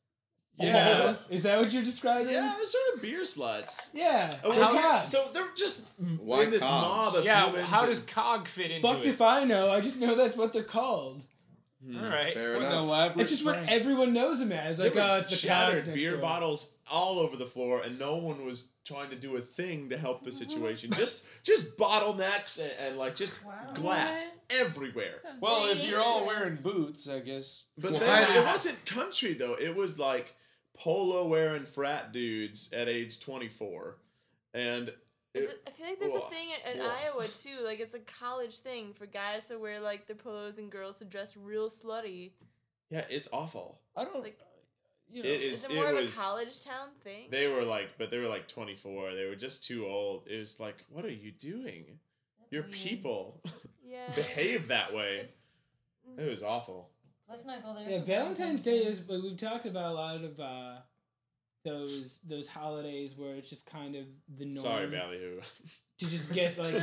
Yeah. Is that what you're describing? Yeah, they're sort of beer sluts. Yeah. Oh, the how- cogs. so they're just White in this cogs. mob of Yeah, humans how and- does Cog fit into Fucked it? if I know. I just know that's what they're called. Hmm. All right. Fair What an enough. elaborate It's just what prank. everyone knows him as. Like, There were oh, it's the shattered cops next beer door. bottles all over the floor, and no one was trying to do a thing to help the situation. just, just bottlenecks and, and like just Wow. glass What? everywhere. Sounds Well, like- if you're all wearing boots, I guess. But Why then, does- it wasn't country though. It was like polo wearing frat dudes at age twenty-four, and Is it- it, I feel like there's Ugh. a thing in, in Ugh. Iowa too. Like it's a college thing for guys to wear like their polos and girls to dress real slutty. yeah, it's awful. I don't. Like- you know, It Is is. it more it of was, a college town thing? They were like, but they were like twenty-four. They were just too old. It was like, what are you doing? That's Your weird. people yeah. behave that way. It was It's- awful. Let's not go there. Yeah, for Valentine's Day is. Like, we've talked about a lot of uh, those those holidays where it's just kind of the norm Sorry, Ballyhoo. to just get like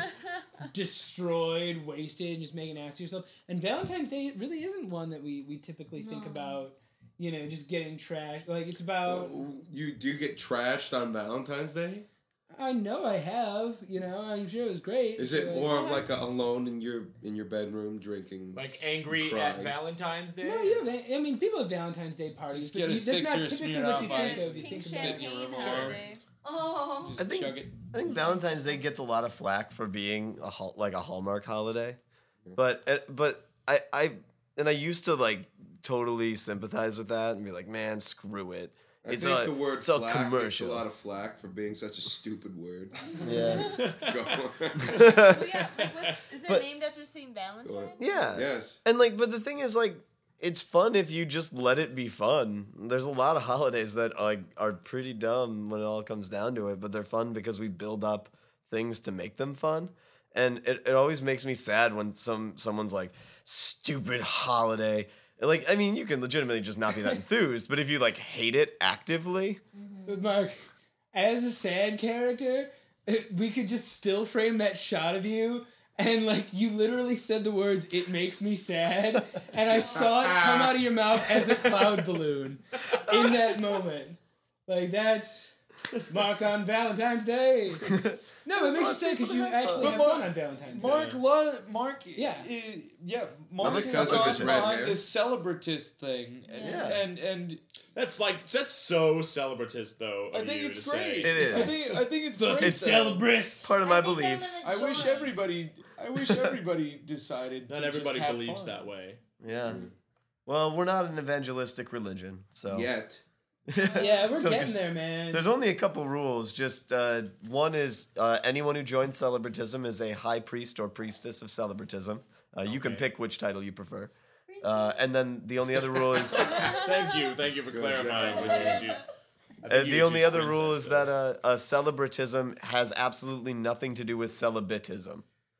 destroyed, wasted, and just make an ass of yourself. And Valentine's Day really isn't one that we we typically think No. about. You know, just getting trashed. Like it's about. You do you get trashed on Valentine's Day? I know I have. You know, I'm sure it was great. Is it but- more of like a alone in your in your bedroom drinking, Like s- angry crying? at Valentine's Day? No, you have. I mean, people have Valentine's Day parties. Just but get a you, that's not sixer typically smeared what off you ice. think of. You Pink think about. Sit in your champagne room all day. holiday. Oh. I think Chug it. I think Valentine's Day gets a lot of flack for being a hol- like a Hallmark holiday, but uh, but I I and I used to like totally sympathize with that and be like, man, screw it. I It's think a- the word it's a flack commercial. gets a lot of flack for being such a stupid word. Yeah. Go on. Well, yeah, like, what's, is it But- named after Saint Valentine? Yeah. Yes. And like, but the thing is, like, it's fun if you just let it be fun. There's a lot of holidays that like are pretty dumb when it all comes down to it, but they're fun because we build up things to make them fun. And it, it always makes me sad when some someone's like, stupid holiday. Like, I mean, you can legitimately just not be that enthused, but if you like hate it actively, But Mark, as a sad character, it- we could just still frame that shot of you, and like you literally said the words "it makes me sad," and I saw it come out of your mouth as a cloud balloon in that moment. Like that's Mark on Valentine's Day. No, it makes you sad because you actually But have Mark- fun on Valentine's Mark, Day. lo- Mark, Yeah. uh, yeah, Mark a is cousin on with red behind hair. the celebratist thing, and Yeah. and, and That's like that's so celebratist though. I Of think you it's to great. Say. It I is. think I think it's Fucking great. though. celebrist. part of I my think I'm beliefs. gonna I wish join. everybody. I wish everybody decided. Not to everybody just have believes fun. that way. Yeah. Well, we're not an evangelistic religion, so Yet. Yeah, we're So getting just- there, man. There's only a couple rules. Just uh, one is uh, anyone who joins celebratism is a high priest or priestess of celebratism. Uh, You can Okay. pick which title you prefer. Uh, and then the only other rule is Thank you, thank you for Good clarifying. job. Which you choose. I uh, think you the would only choose other rule princess, is though. that uh, uh, celebratism has absolutely nothing to do with celibatism.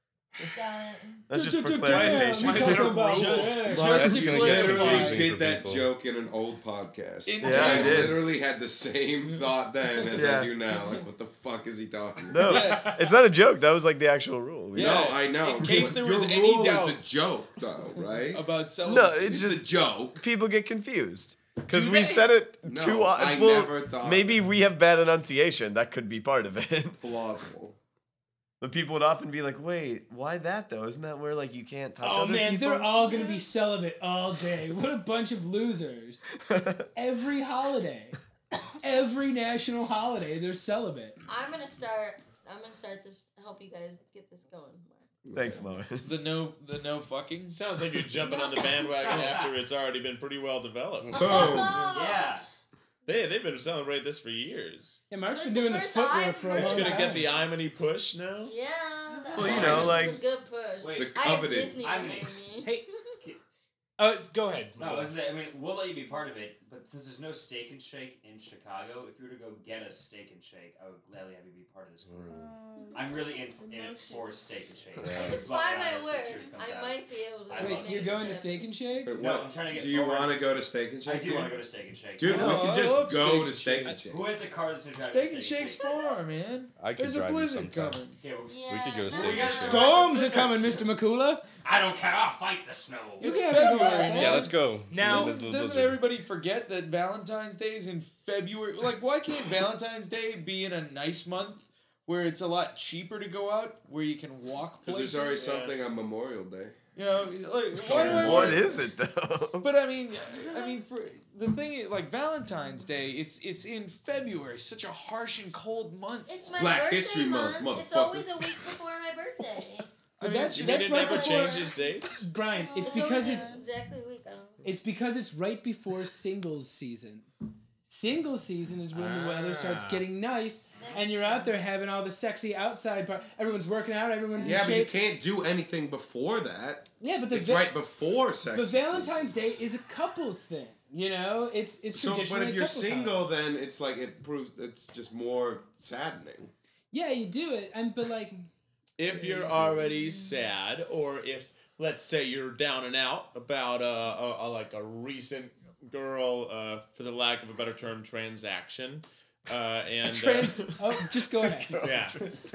Got it. That's just for Damn, clarification. we Why is it talking a about rule? sex. Just That's to gonna I get clarify- literally confusing did for that people. joke in an old podcast. In- Yeah, I I did. literally had the same thought then as Yeah. I do now. Like, what the fuck is he talking No, about? Yeah. it's not a joke. That was like the actual rule. We- Yeah. No, I know. In case But there your was any rule doubt. is a joke, though, right? about No, celibacy. it's It's just a joke. people get confused. Because Do we they? said it No, too o- I well, never thought maybe that. we have bad enunciation. That could be part of it. Plausible. But people would often be like, "Wait, why that though? Isn't that where like you can't touch Oh other man, people?" they're all gonna be celibate all day. What a bunch of losers. Every holiday, every national holiday, they're celibate. I'm gonna start. I'm gonna start this. Help you guys get this going. Thanks, Lauren. the no, the no fucking. Sounds like you're jumping on the bandwagon after it's already been pretty well developed. Boom. Yeah. They they've been celebrating this for years. Yeah, Mark's It's been the doing the first footwork I've for a heard It's long gonna time. get the Imony push now. Yeah. That's Well, you fine. know, This like- is a good push. Wait. The I have coveted. Disney I'm behind gonna- me. Hey. Uh, go ahead. No, I was gonna say, I mean, we'll let you be part of it, but since there's no Steak and Shake in Chicago, if you were to go get a Steak and Shake, I would gladly have you be part of this group. I'm really in, in it for Steak and Shake. If it's Let's by be my honest, the word, truth comes I out. might be able to. I Wait, love you're it. going to Steak and Shake? Wait, No, what? I'm trying to get Do you forward. want to go to Steak and Shake? I do dude? want to go to Steak and Shake. Dude, No, we I could just love go Steak to and Steak Shake. and Shake. Who has a car that's gonna drive Steak to and Steak Shake's far, man. I could There's a drive you blizzard sometime. coming. Okay, well, Yeah, We could go to no, Steak and no, Shake. Storms are coming, Mister McCula. I don't care. I'll fight the snow. You It's can't have to go February, like man. Yeah, let's go. Now- There's Doesn't, the doesn't blizzard. everybody forget that Valentine's Day is in February? Like, why can't Valentine's Day be in a nice month where it's a lot cheaper to go out, where you can walk Because places? there's already Yeah. something on Memorial Day. You know, like why do I What want- is it though? But I mean, I mean, for the thing, is, like Valentine's Day, it's it's in February, such a harsh and cold month. It's my Black birthday History Month, month. It's motherfucker. always a week before my birthday. But I mean, that's You that's didn't right ever before. change his dates? Brian, it's It's because always it's exactly a week. I don't know. it's because it's right before singles season. Singles season is when the weather starts Ah. getting nice, and That's you're true. out there having all the sexy outside part. Everyone's working out. Everyone's Yeah, in but you shape. can't do anything before that. Yeah, but the It's va- right before sex. But Valentine's Day is a couples thing. You know, it's it's So, but traditionally if a you're couples single, holiday. then it's like it proves it's just more saddening. Yeah, you do it, and but like, If you're already sad, or if let's say you're down and out about uh, a, a like a recent girl, uh, for the lack of a better term, transaction, uh, and trans. uh, Oh, just go ahead. yeah,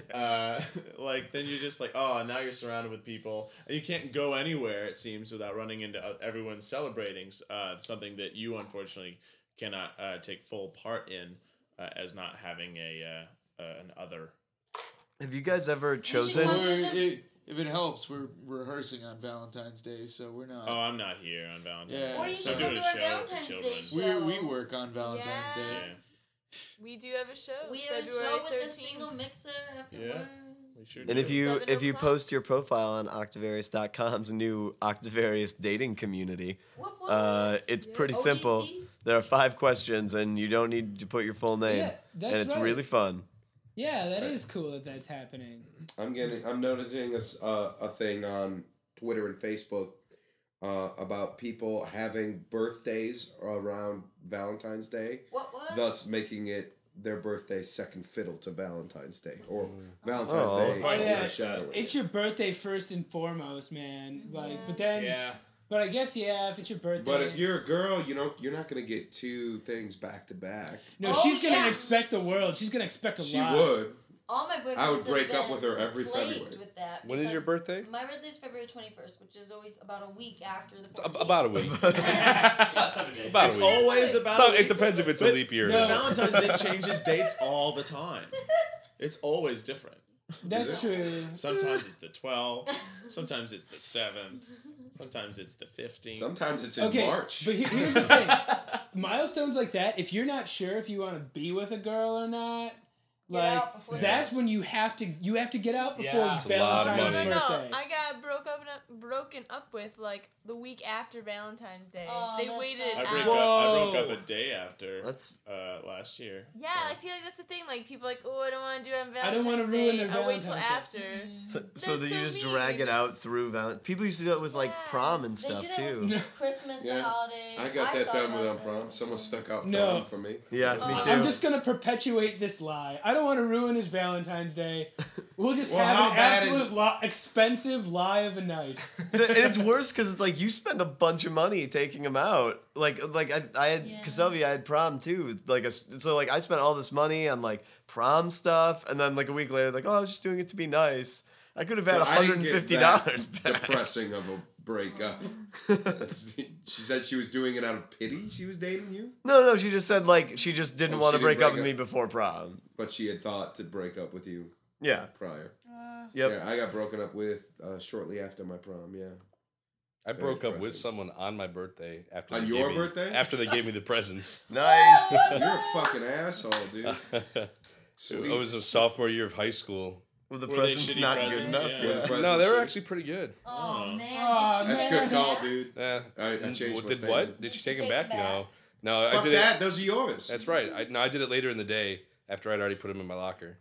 uh, like then you're just like, oh, now you're surrounded with people, and you can't go anywhere. It seems without running into uh, everyone celebrating uh, something that you unfortunately cannot uh, take full part in, uh, as not having a uh, uh, an other. Have you guys ever should chosen? come- We're, it, if it helps, we're rehearsing on Valentine's Day, so we're not. Oh, I'm not here on Valentine's. Yeah. Day. Or you So should I'm come doing to a our show for Valentine's children. Day we we show. work on Valentine's Yeah. Day. Yeah, We do have a show. We have February a show with the thirteenth. single mixer afterwards. Yeah. we sure And do. if you Seven if you o'clock. post your profile on Octavarius dot com's new Octavarius dating community, What, what? uh, it's Yeah. pretty O D C? simple. There are five questions, and you don't need to put your full name, Yeah, that's and it's right. really fun. Yeah, that is cool that that's happening. I'm getting. I'm noticing a, s- uh, a thing on Twitter and Facebook uh, about people having birthdays around Valentine's Day, What, what? thus making it their birthday second fiddle to Valentine's Day, or Valentine's Oh. Day Oh, yeah. overshadowing It's it. your birthday first and foremost, man. Like, Yeah. but then, Yeah. but I guess yeah, if it's your birthday. But if you're a girl, you know you're not gonna get two things back to back. no, Oh, she's gonna yeah. expect the world. She's gonna expect a She lot. would. All my birthdays I would have break up been with her every plagued February. with that. When is your because birthday? My birthday is February twenty-first, which is always about a week after the It's fourteenth. ab- about a week. About seven days. About It's a week. always about. So a it week. depends if it's a But- leap year. or No. not. Valentine's Day changes dates all the time. It's always different. That's true. Sometimes it's the twelfth. Sometimes it's the seventh. Sometimes it's the fifteenth. Sometimes it's in Okay, March. but here, here's the thing: milestones like that. If you're not sure if you want to be with a girl or not, Get like out before that's when you have to you have to get out before Yeah. It's a lot of Valentine's money. No, no, birthday. no. I got broke up broken up with like the week after Valentine's Day. Oh, they that waited I sucks. broke out. up. I broke Whoa. up a day after That's uh, last year. Yeah, I feel like that's the thing. Like people are like, oh, I don't want to do it on Valentine's I don't wanna Day. ruin their I'll wait till Valentine's after. so, so That's that you so just drag mean. it out through Valentine. People used to do it with like Yeah. prom and They stuff do that too. with Christmas, Yeah. the holidays. I got that thought done with about on prom. that. Someone stuck out No. prom for me. Yeah, Oh. me I- too. I'm just gonna perpetuate this lie. I don't want to ruin his Valentine's Day. We'll just Well, have how an bad is- absolute lo- expensive lie of a night. and it's worse because it's like you spend a bunch of money taking him out. Like, like I, I had Yeah. Caselvi, I had prom too. Like, a, so like I spent all this money on like prom stuff, and then like a week later, like, oh, I was just doing it to be nice. I could have had But one I didn't hundred get and fifty that dollars back. Depressing of a breakup. She said she was doing it out of pity. She was dating you, No, no, she just said like she just didn't Oh, want she to break didn't up break with up. me before prom. but she had thought to break up with you Yeah. prior. Uh, Yep. Yeah, I got broken up with uh, shortly after my prom. Yeah. I Very broke up with depressing. someone on my birthday after On they your gave me- birthday? after they gave me the presents. Nice. You're a fucking asshole, dude. Sweet. It was a sophomore year of high school. Well, the Were they present's shitty not good presents? enough. Yeah. Yeah, the Yeah. presents No, they were shit. actually pretty good. Oh, Oh. man. Aw, did she That's take good them call, back? dude. Yeah. I, I changed Well, my did statement. what? Did Did you she take them take back? them back? No. No, I Fuck did that. it. Those are yours. That's right. I, no, I did it later in the day after I'd already put them in my locker.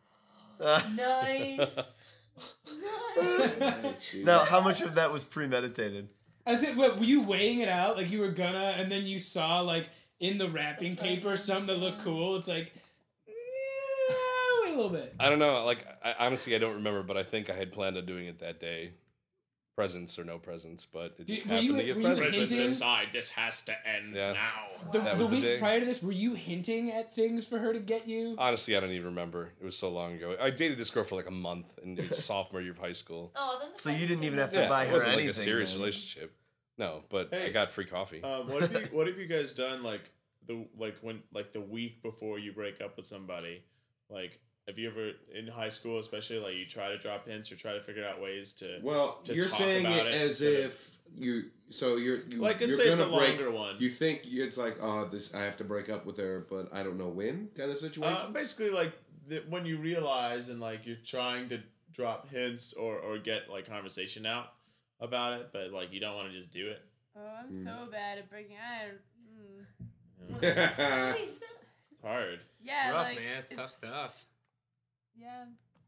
Nice. Nice. Nice, dude. Now, how much of that was premeditated? As it, what, were you weighing it out like you were gonna, and then you saw like in the wrapping The paper presents, something that looked yeah. cool? It's like, yeah, wait a little bit. I don't know. Like, I, honestly, I don't remember, but I think I had planned on doing it that day. Presents or no presents, but it just Did- were happened you- to get were you presents. Presents hinting? aside, this has to end Yeah. now. The, That the was the weeks day. prior to this, were you hinting at things for her to get you? Honestly, I don't even remember. It was so long ago. I dated this girl for like a month, and it was sophomore year of high school. Oh, then the So you presents didn't even came have to back. buy it her wasn't like a anything, serious then. relationship. No, but I Hey. got free coffee. Um, what have you What have you guys done like the like when like the week before you break up with somebody? Like, have you ever in high school, especially like you try to drop hints or try to figure out ways to Well, to you're talk saying about it it as instead of- if you. So you're you. Like, let's you're say it's gonna a break. longer one. You think it's like, oh, this I have to break up with her, but I don't know when kind of situation. Uh, basically, like th- when you realize and like you're trying to drop hints or, or get like conversation out about it, but like you don't want to just do it. Oh, I'm so bad at breaking. I. Mm. It's hard. Yeah, It's rough, like, man. It's, tough stuff. Yeah.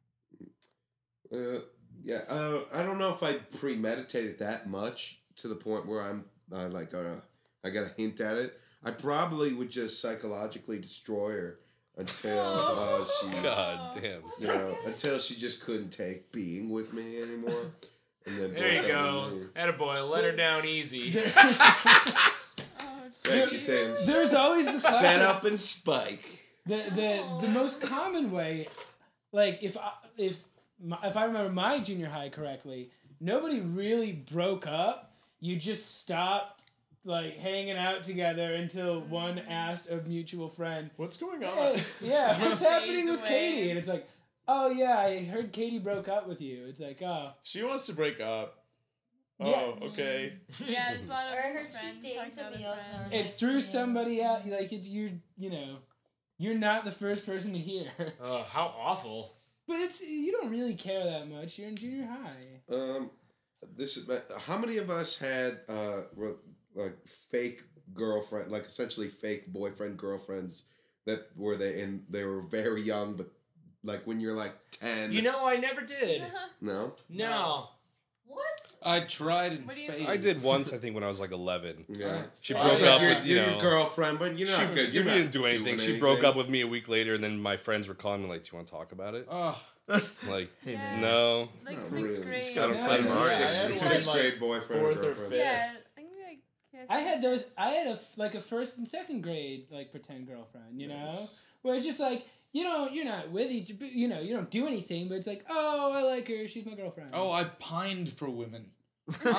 Uh, yeah, uh, I don't know if I premeditated that much to the point where I'm uh, like, uh, I got a hint at it. I probably would just psychologically destroy her until uh, she, God damn. you know, until she just couldn't take being with me anymore. And then There you break up go. with me. Attaboy, let her down easy. Thank you, Tins. There's always the classic, Set up and spike. the the the most common way, like if I, if my, if I remember my junior high correctly, nobody really broke up. You just stopped like hanging out together until one asked a mutual friend, "What's going on? Hey, yeah, what's Fades happening with away. Katie?" And it's like, "Oh yeah, I heard Katie broke up with you." It's like, "Oh, She wants to break up." Oh, Yeah. okay. Yeah, it's a lot of Or I heard friends she's dating talking to other somebody else friends. now. it's through somebody else." Like it, you you know, you're not the first person to hear. Oh, how awful. But it's you don't really care that much. You're in junior high. Um, this is how many of us had uh were, like fake girlfriend, like essentially fake boyfriend girlfriends that were they and they were very young, but like when you're like ten. You know, I never did. No. No. What? I tried and What do you failed. I did once, I think, when I was like eleven. Yeah. She Oh, broke It's like up you're, with, you you're know. your girlfriend, but you're not she, good. You're we not didn't do anything. doing She broke anything. up with me a week later, and then my friends were calling me like, "Do you want to talk about it?" Oh, Like, Hey, man. no. Like Not sixth really. grade. It's gotta Yeah, play yeah, Mario. yeah. Sixth, I had sixth one, grade boyfriend fourth or or girlfriend. fifth. Yeah, I think like. yeah, I had sixth those. I had a f- like a first and second grade like pretend girlfriend. You know, Nice. where it's just like you know you're not with each. You know you don't do anything, but it's like oh I like her. She's my girlfriend. oh, I pined for women. Oh, dude,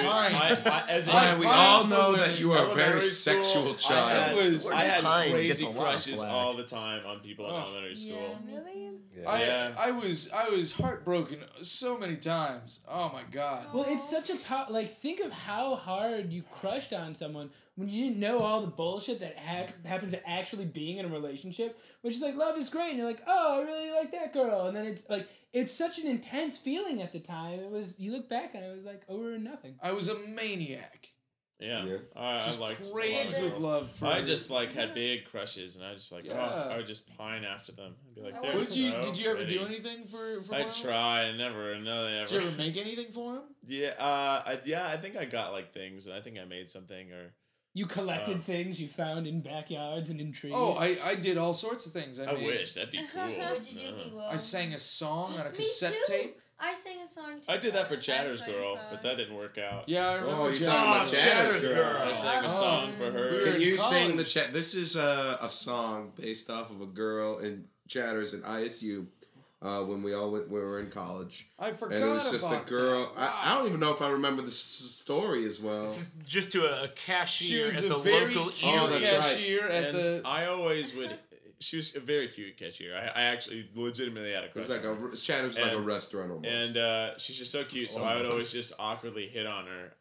I, I, as a, Ryan, we fine all for know women. that you are a very Elementary school, sexual I child. had, was- I had Kind crazy gets a lot of crushes flack. all the time on people in Oh. elementary school. Yeah, me Really? too. Yeah. I, Yeah. I was I was heartbroken so many times. Oh my god. Well, it's such a po- like think of how hard you crushed on someone when you didn't know all the bullshit that ha- happens to actually being in a relationship, which is like love is great, and you're like, oh, I really like that girl, and then it's like it's such an intense feeling at the time. It was you look back and it was like over and nothing. I was a maniac. Yeah, Yeah. I, I Just liked a lot crazed of with girls. love. For I just like had big crushes, and I just like Yeah. oh, I would just pine after them. I'd be like, I "They're was- What did you so did you ever pretty." do anything for for I him? tried, and never, no, they Did you ever. ever make anything for him? Yeah, uh, I, yeah, I think I got like things, and I think I made something, or You collected Oh. things you found in backyards and in trees. Oh, I, I did all sorts of things. I, I made, wish that'd be cool. What did you Uh, do? Will? I sang a song on a Me cassette too. tape. I sang a song too. I did that for I Chatter's sang a Girl, song. but that didn't work out. Yeah, I remember. Oh, you're Jack- talking about Oh, Chatter's Chatter's Girl. Girl. I sang a Oh. song for her. We were Can in you sing the college. chat? This is a, a song based off of a girl in Chatters in I S U uh, when we all went, we were in college. I forgot And it was just a about girl. that. I, I don't even know if I remember the s- story as well. This is just to a, a She cashier was at a the very local cute Oh, that's right. cashier at And the. I always would. She was a very cute cashier. I, I actually legitimately had a crush. It's like on a her. Chatters is like a And- restaurant almost. And uh, she's just so cute, so I would always Almost. just awkwardly hit on her,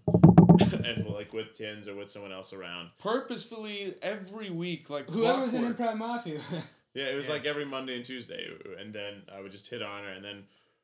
um, and like with Tins or with someone else around. Purposefully every week, like whoever was in clockwork. Improv Mafia. Yeah, it was Yeah. like every Monday and Tuesday, and then I would just hit on her, and then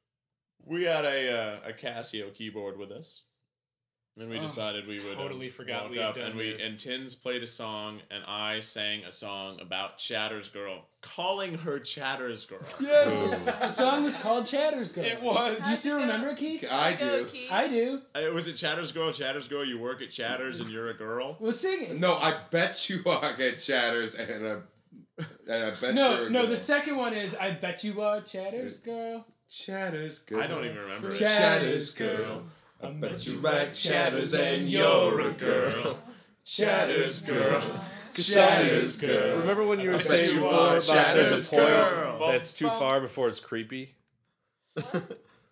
we had a uh, a Casio keyboard with us, and we Oh, decided we would totally um, forgot walk we had up, done and we this. and Tins played a song, and I sang a song about Chatter's Girl, calling her Chatter's Girl. Yes, The song was called Chatter's Girl. it was. Do you still remember it, Keith? I Go, do. Keith. I do. Uh, was it Chatter's Girl? Chatter's Girl, you work at Chatter's, and you're a girl. Well, sing it. No, I bet you are at Chatters, and I, and I bet No, you're a no. girl. The second one is "I Bet You Are Chatter's Girl." Chatters girl. I don't even remember it. Chatter's girl. I Bet you like Chatters and you're a girl. Chatters girl. Chatters girl. Remember when you I were bet saying you before are about there's a Chatter's point girl. that's too far before it's creepy?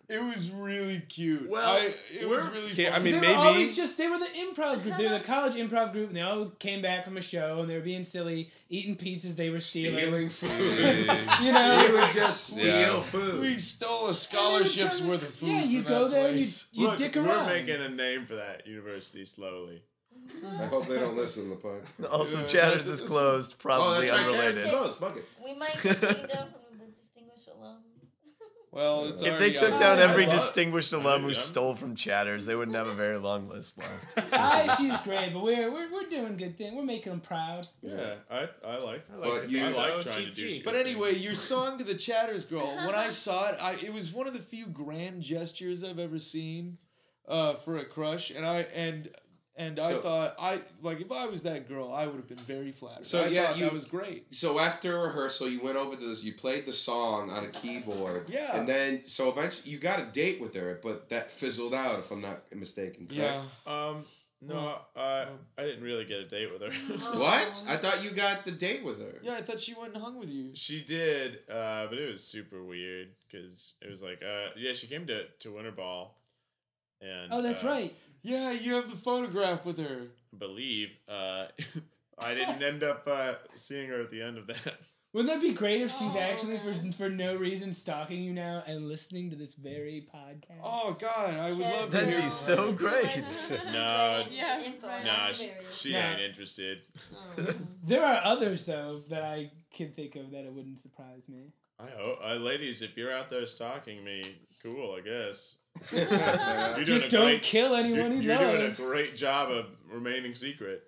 It was really cute. Well, I, it was we're- really. Can't- I fun. mean, they maybe- were always just they were the improv group. They were the college improv group, and they all came back from a show, and they were being silly, eating pizzas they were stealing. Stealing food. You know? We would just steal Yeah. food. we stole a scholarship's kinda- worth of food. Yeah, you from go that there, you place. you Look, dick we're around. making a name for that university slowly. I hope they don't listen to the podcast. Also, Yeah. Chatters is closed, Oh, probably that's right. unrelated. It's closed. Fuck it. We might get taken down from the distinguished alums. Well, it's If they already took on down the- every I love- distinguished alum who I'm- stole from Chatters, they wouldn't have a very long list left. Ah, she's great, but we're we're, we're doing good thing. We're making them proud. Yeah, I I like. I But like. you- I like So trying cheap, to do. cheap. But anyway, your song to the Chatters Girl. When I saw it, I it was one of the few grand gestures I've ever seen uh, for a crush, and I and and I So- thought I like if I was that girl, I would have been very flattered. So, I yeah, thought you- that was great. So after rehearsal, you went over to this. You played the song on a keyboard. Yeah. And then, so eventually, you got a date with her, but that fizzled out, if I'm not mistaken. Correct? Yeah. Um, no, uh, I didn't really get a date with her. What? I thought you got the date with her. Yeah, I thought she went and hung with you. She did, uh, but it was super weird because it was like, uh, yeah, she came to to Winter Ball, and Oh, that's uh, right. Yeah, you have the photograph with her. Believe, uh, I didn't end up uh, seeing her at the end of that. Wouldn't that be great if she's Oh, actually for man. for no reason stalking you now and listening to this very podcast? Oh God, I would love to That'd hear be her. so great. No, Yeah, info. right. Nah, That's she, hilarious. she Nah. ain't interested. Oh. There are others though that I can think of that it wouldn't surprise me. I hope, uh, ladies, if you're out there stalking me, cool, I guess. Yeah. You're doing Just a don't great, kill you're, anyone he you're doing a loves. great job of remaining secret.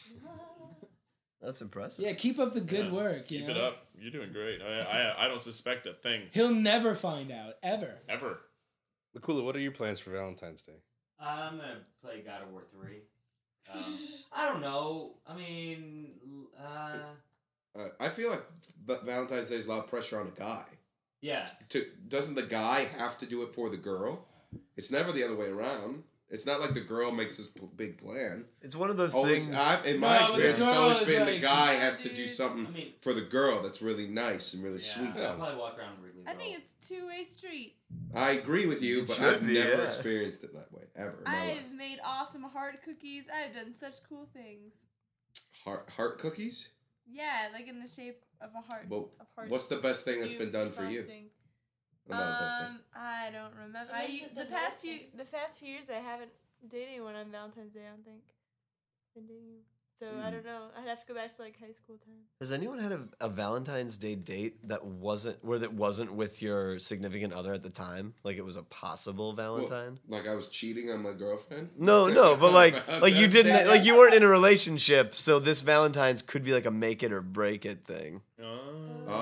That's impressive. Yeah, keep up the good Yeah. work. You Keep know? it up. You're doing great. I, I I don't suspect a thing He'll never find out ever. ever. Makula, what are your plans for Valentine's Day? I'm gonna play God of War three. Um, I don't know. I mean, uh, Uh, I feel like v- Valentine's Day is a lot of pressure on a guy. yeah. To doesn't the guy have to do it for the girl? It's never the other way around. It's not like the girl makes this p- big plan. It's one of those Always, things. I, in No, my but the experience, it's girl always is been the like, guy "Yeah, has to do dude." something I mean, for the girl that's really nice and really yeah, sweet. I'll probably walk around really I well. think it's two way street. I agree with you, It but should I've be, never yeah. experienced it that way ever in my life. I've made awesome heart cookies. I've done such cool things. Heart, heart cookies? Yeah, like in the shape of a heart. Well, of hearts. what's the best thing that's New been done for you? frosting. Well, not the best thing. Um, I don't remember. She I mentioned the the past last few thing. the past few years I haven't dated anyone on Valentine's Day. I don't think. Been dating. So I don't know. I'd have to go back to like high school time. Has anyone had a, a Valentine's Day date that wasn't where that wasn't with your significant other at the time? Like it was a possible Valentine? Like I was cheating on my girlfriend? No, no, but like like you Valentine's didn't Day? like you weren't in a relationship, so this Valentine's could be like a make it or break it thing. Oh.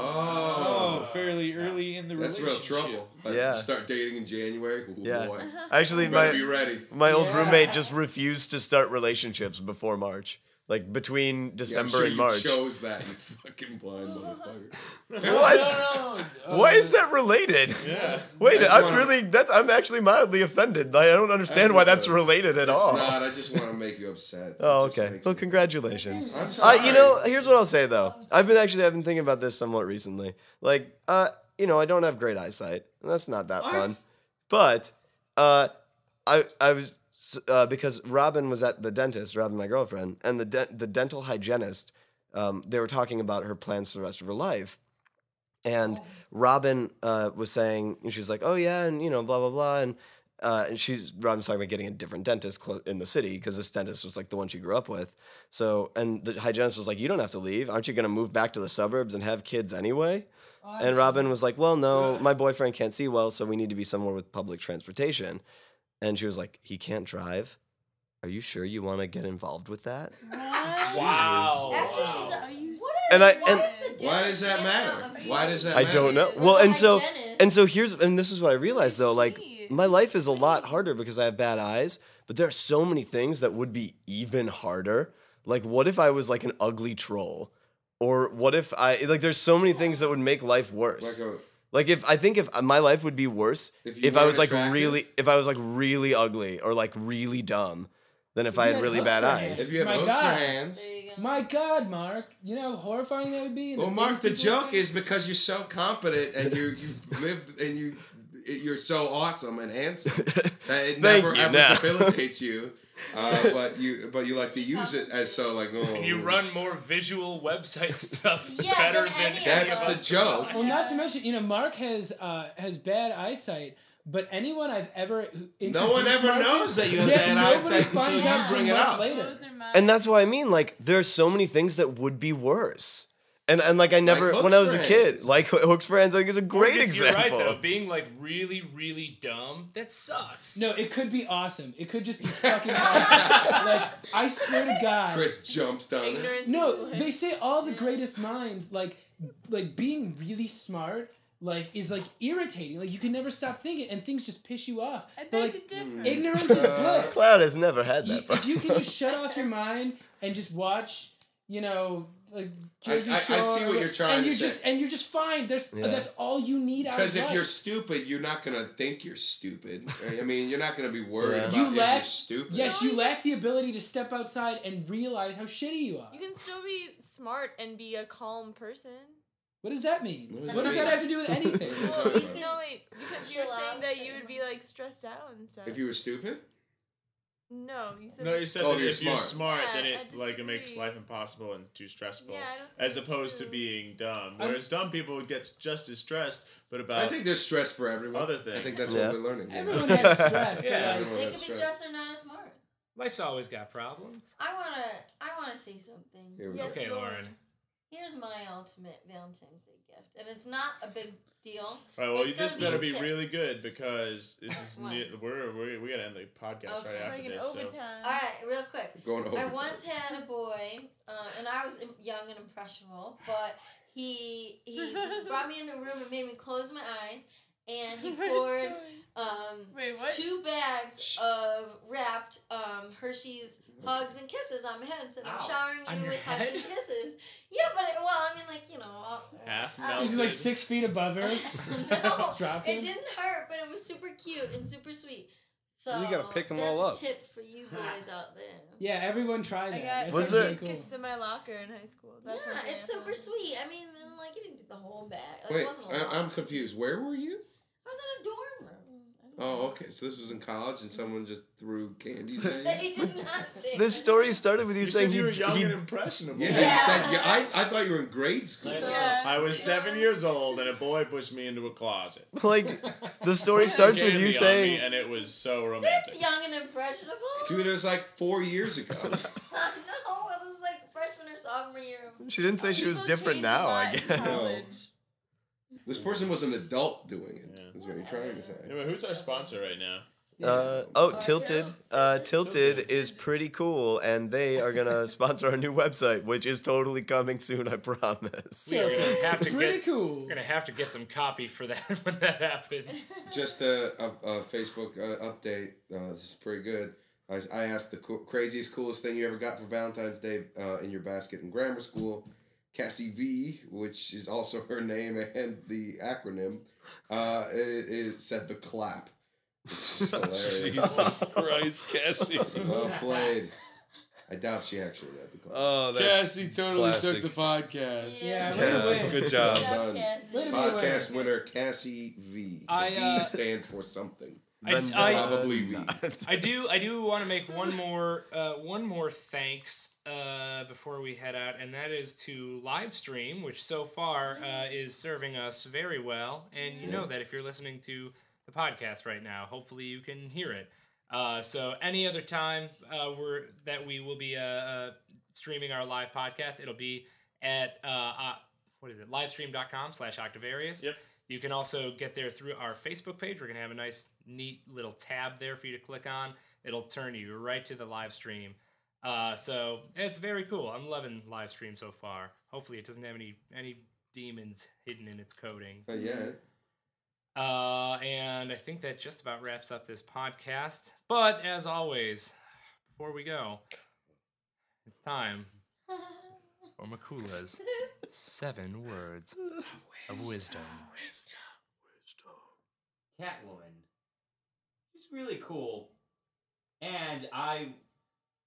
Oh, Oh, fairly early in the that's real relationship. trouble. Like, Yeah. you start dating in January. Ooh, Yeah. boy. Actually, You better be my ready. my old Yeah. roommate just refused to start relationships before March. Like between Yeah, I'm December sure and you March. chose that, you fucking blind motherfucker. What? No, no, no. Why uh, is that related? Yeah. Wait, I just I'm wanna- really that's I'm actually mildly offended. Like, I don't understand why that's related at It's all. not. I just want to make you upset. Oh, It just okay. makes Well, me- congratulations. I'm Uh, sorry. you know, here's what I'll say though. I've been actually I've been thinking about this somewhat recently. Like, uh, you know, I don't have great eyesight, and that's not that What? fun. But, uh, I I was uh, because Robin was at the dentist, Robin, my girlfriend, and the de- the dental hygienist. Um, they were talking about her plans for the rest of her life, and Robin uh, was saying, and she's like, "Oh yeah," and you know, blah blah blah, and uh, and she's Robin's talking about getting a different dentist clo- in the city because this dentist was like the one she grew up with. So, and the hygienist was like, "You don't have to leave. Aren't you going to move back to the suburbs and have kids anyway?" Oh, And Robin was like, "Well, no, my boyfriend can't see well, so we need to be somewhere with public transportation." And she was like, "He can't drive. Are you sure you want to get involved with that?" Wow. After wow. she's a, Are you what And is, I- why and- is the Why dentist does that getting matter? out of Why here? does that I matter? don't know. With Well, the and so hygienist. and so here's and this is what I realized though, like Shit. my life is a lot harder because I have bad eyes, but there are so many things that would be even harder. Like what if I was like an ugly troll? Or what if I like there's so many things that would make life worse. Like a, Like if I think if my life would be worse If if, you I weren't was like attractive? really if I was like really ugly or like really dumb than if I You had had really hooks bad for eyes. hands. if you have My hooks God. or hands. There you go. My God, Mark, you know how horrifying that would be. and Well, the Mark, things the people joke say? is because you're so competent and you you lived and you it, you're so awesome and handsome that it Thank never you. ever No. debilitates you. Uh, but you but you like to use it as so like oh. And you run more visual website stuff Yeah, better than than any any of That's of the us joke. combined. Well, not to mention, you know, Mark has uh, has bad eyesight, but anyone I've ever who No one introduced ever Mark to- knows that you have Yeah, bad nobody eyesight until finds you out bring till it much out. later. Close their mouth. And that's why I mean, like, there's so many things that would be worse. And and like I never, Hooks when I was a Friends. kid, like Hooks Friends, I think is a great Because example. You're right though. Being like really, really dumb, that sucks. No, it could be awesome. It could just be fucking awesome. Like, I swear to God. Chris jumps down. there. Ignorance No, is bliss. they say all the greatest minds, like, like being really smart, like, is like irritating. Like, you can never stop thinking, and things just piss you off. I But, beg like, to differ. ignorance is Uh, bliss. Cloud has never had You- that problem. if you can just shut off your mind and just watch, you know, like Jersey I- I- I Shore, see what you're trying and to you're say. just and you're just fine. There's Yeah. that's all you need out of Because if life. you're stupid, you're not gonna think you're stupid. I mean, you're not gonna be worried Yeah. about You if lack- you're stupid. Yes, No, you you lack just- the ability to step outside and realize how shitty you are. You can still be smart and be a calm person. What does that mean? What does What that does that mean? have to do with anything? What are you Well, talking you about? know, wait, because you were Chill saying out, that chill you would be like stressed out and stuff. If you were stupid, No, you said. No, you said Oh, that you're if you're smart. smart, Yeah, then I it like it makes disagree. life impossible and too stressful. Yeah, I don't think as it's opposed to true. being dumb. I'm- Whereas dumb people get just as stressed, but about I think there's stress for everyone. other I things. think that's Yeah. what we're learning. here. Everyone has stress. but, Yeah, like, everyone They has could be stress. stressed or not as smart. Life's always got problems. I wanna, I wanna see something. Here we Yes, go. Okay, Lord. Lauren. Here's my ultimate Valentine's Day gift, and it's not a big deal. All right, well, It's this gonna be better a be tip. really good because this is What? ne- we're, we're we gotta end the podcast Okay. right after Like an this. So. overtime. All right, real quick. Going over. I once had a boy, uh, and I was im- young and impressionable, but he he brought me in a room and made me close my eyes, and he What is poured going- um, Wait, what? two bags of wrapped um, Hershey's hugs and kisses on my head and said, "I'm Ow. showering On you your with hugs head? and kisses." Yeah, but it, well, I mean, like you know, I'll- Half I- He's like six feet above her. no, dropping. it didn't hurt, but it was super cute and super sweet. So You gotta pick 'em that's all a up. tip for you boys out there. Yeah, everyone try that. I got That's Was actually there- Hershey's cool. kisses in my locker in high school. That's yeah, one thing it's I super found. sweet. I mean, and, like you didn't get the whole bag. Like, Wait, it wasn't a I, lot. I'm confused. Where were you? I was in a dorm room. I don't Oh, know. okay. So this was in college, and someone just threw candies at you. They did not take This story started with you, You saying said you were he, young he and impressionable. Yeah, Yeah. you said. Yeah, I, I thought you were in grade school. Yeah. I was seven years old and a boy pushed me into a closet. like the story starts with Candy you on me, saying and it was so romantic. That's young and impressionable. Dude, it was like four years ago. no, it was like freshman or sophomore year. she didn't say she was People different change a now. lot I in guess. college. This person was an adult doing it. Yeah. Is what you're trying to say. Anyway, who's our sponsor right now? Uh, oh, Sorry, Tilted. Tilted. Uh, Tilted Tilted. is pretty cool, and they are gonna sponsor our new website, which is totally coming soon. I promise. We are gonna have to Pretty get. cool. We're gonna have to get some copy for that when that happens. Just a, a, a Facebook uh, update. Uh, this is pretty good. I, I asked the co- craziest, coolest thing you ever got for Valentine's Day uh, in your basket in grammar school. Cassie V, which is also her name and the acronym, uh, it, it said the clap. Which is hilarious. Jesus Christ, Cassie. Well played. I doubt she actually had the clap. Oh, that's Cassie totally classic. took the podcast. Yeah, Yeah. way to win. Good job. Good Done. Cassie. Way to be Podcast winner Cassie V. The I, V uh, stands for something. I, Then, I, uh, Probably V. I do I do want to make one more uh, one more thanks uh, before we head out, and that is to Livestream, which so far uh, is serving us very well. And you know that if you're listening to the podcast right now, hopefully you can hear it. Uh, so any other time uh, we're that we will be uh, uh, streaming our live podcast, it'll be at uh, uh, what is it? livestream.com slash Octavarius. Yep. You can also get there through our Facebook page. We're going to have a nice, neat little tab there for you to click on. It'll turn you right to the live stream. Uh, so it's very cool. I'm loving live stream so far. Hopefully it doesn't have any any demons hidden in its coding. But yeah. Uh, and I think that just about wraps up this podcast. But as always, before we go, it's time for Makula's seven words of wisdom. Catwoman. She's really cool. And I.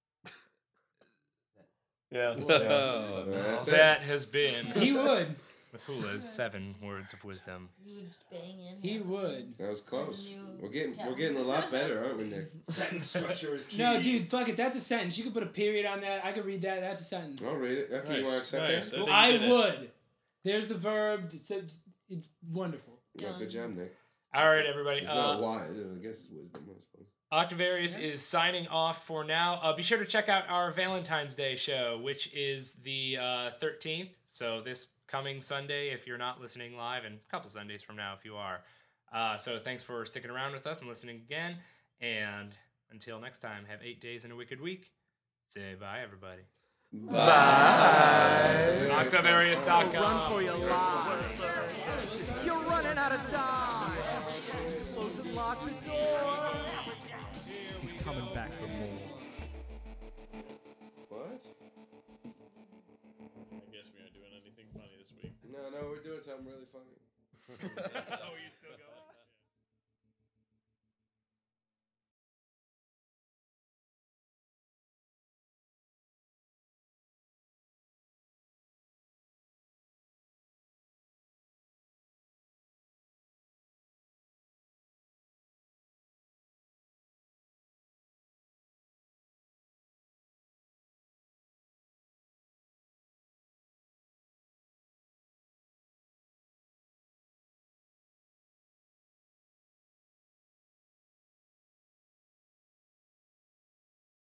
Yeah. Oh. That's it. That has been He would. Makula's seven words of wisdom. You would bang in. He him. would. That was close. new We're getting we're cat. getting a lot better, aren't we, Nick? Sentence structure is key. No, dude, fuck it. That's a sentence. You could put a period on that. I could read that. That's a sentence. I'll read it. Okay, you Nice, want to accept nice. that? I Well, think I you did it. would. There's the verb. It's, it's, it's wonderful. Yeah, good job, Nick. All right, everybody. It's Uh, not wise. I guess it's wisdom, I suppose. Octavarius is signing off for now. Uh, be sure to check out our Valentine's Day show, which is the uh, thirteenth. So this coming Sunday, if you're not listening live, and a couple Sundays from now if you are. Uh, so thanks for sticking around with us and listening again. And until next time, have eight days in a wicked week. Say bye, everybody. Bye. Octavarius dot com. Run for your lives. You're running out of time. Close and lock the door. He's coming back for more. What? I guess we aren't doing anything funny this week. No, no, we're doing something really funny. Oh, you still going?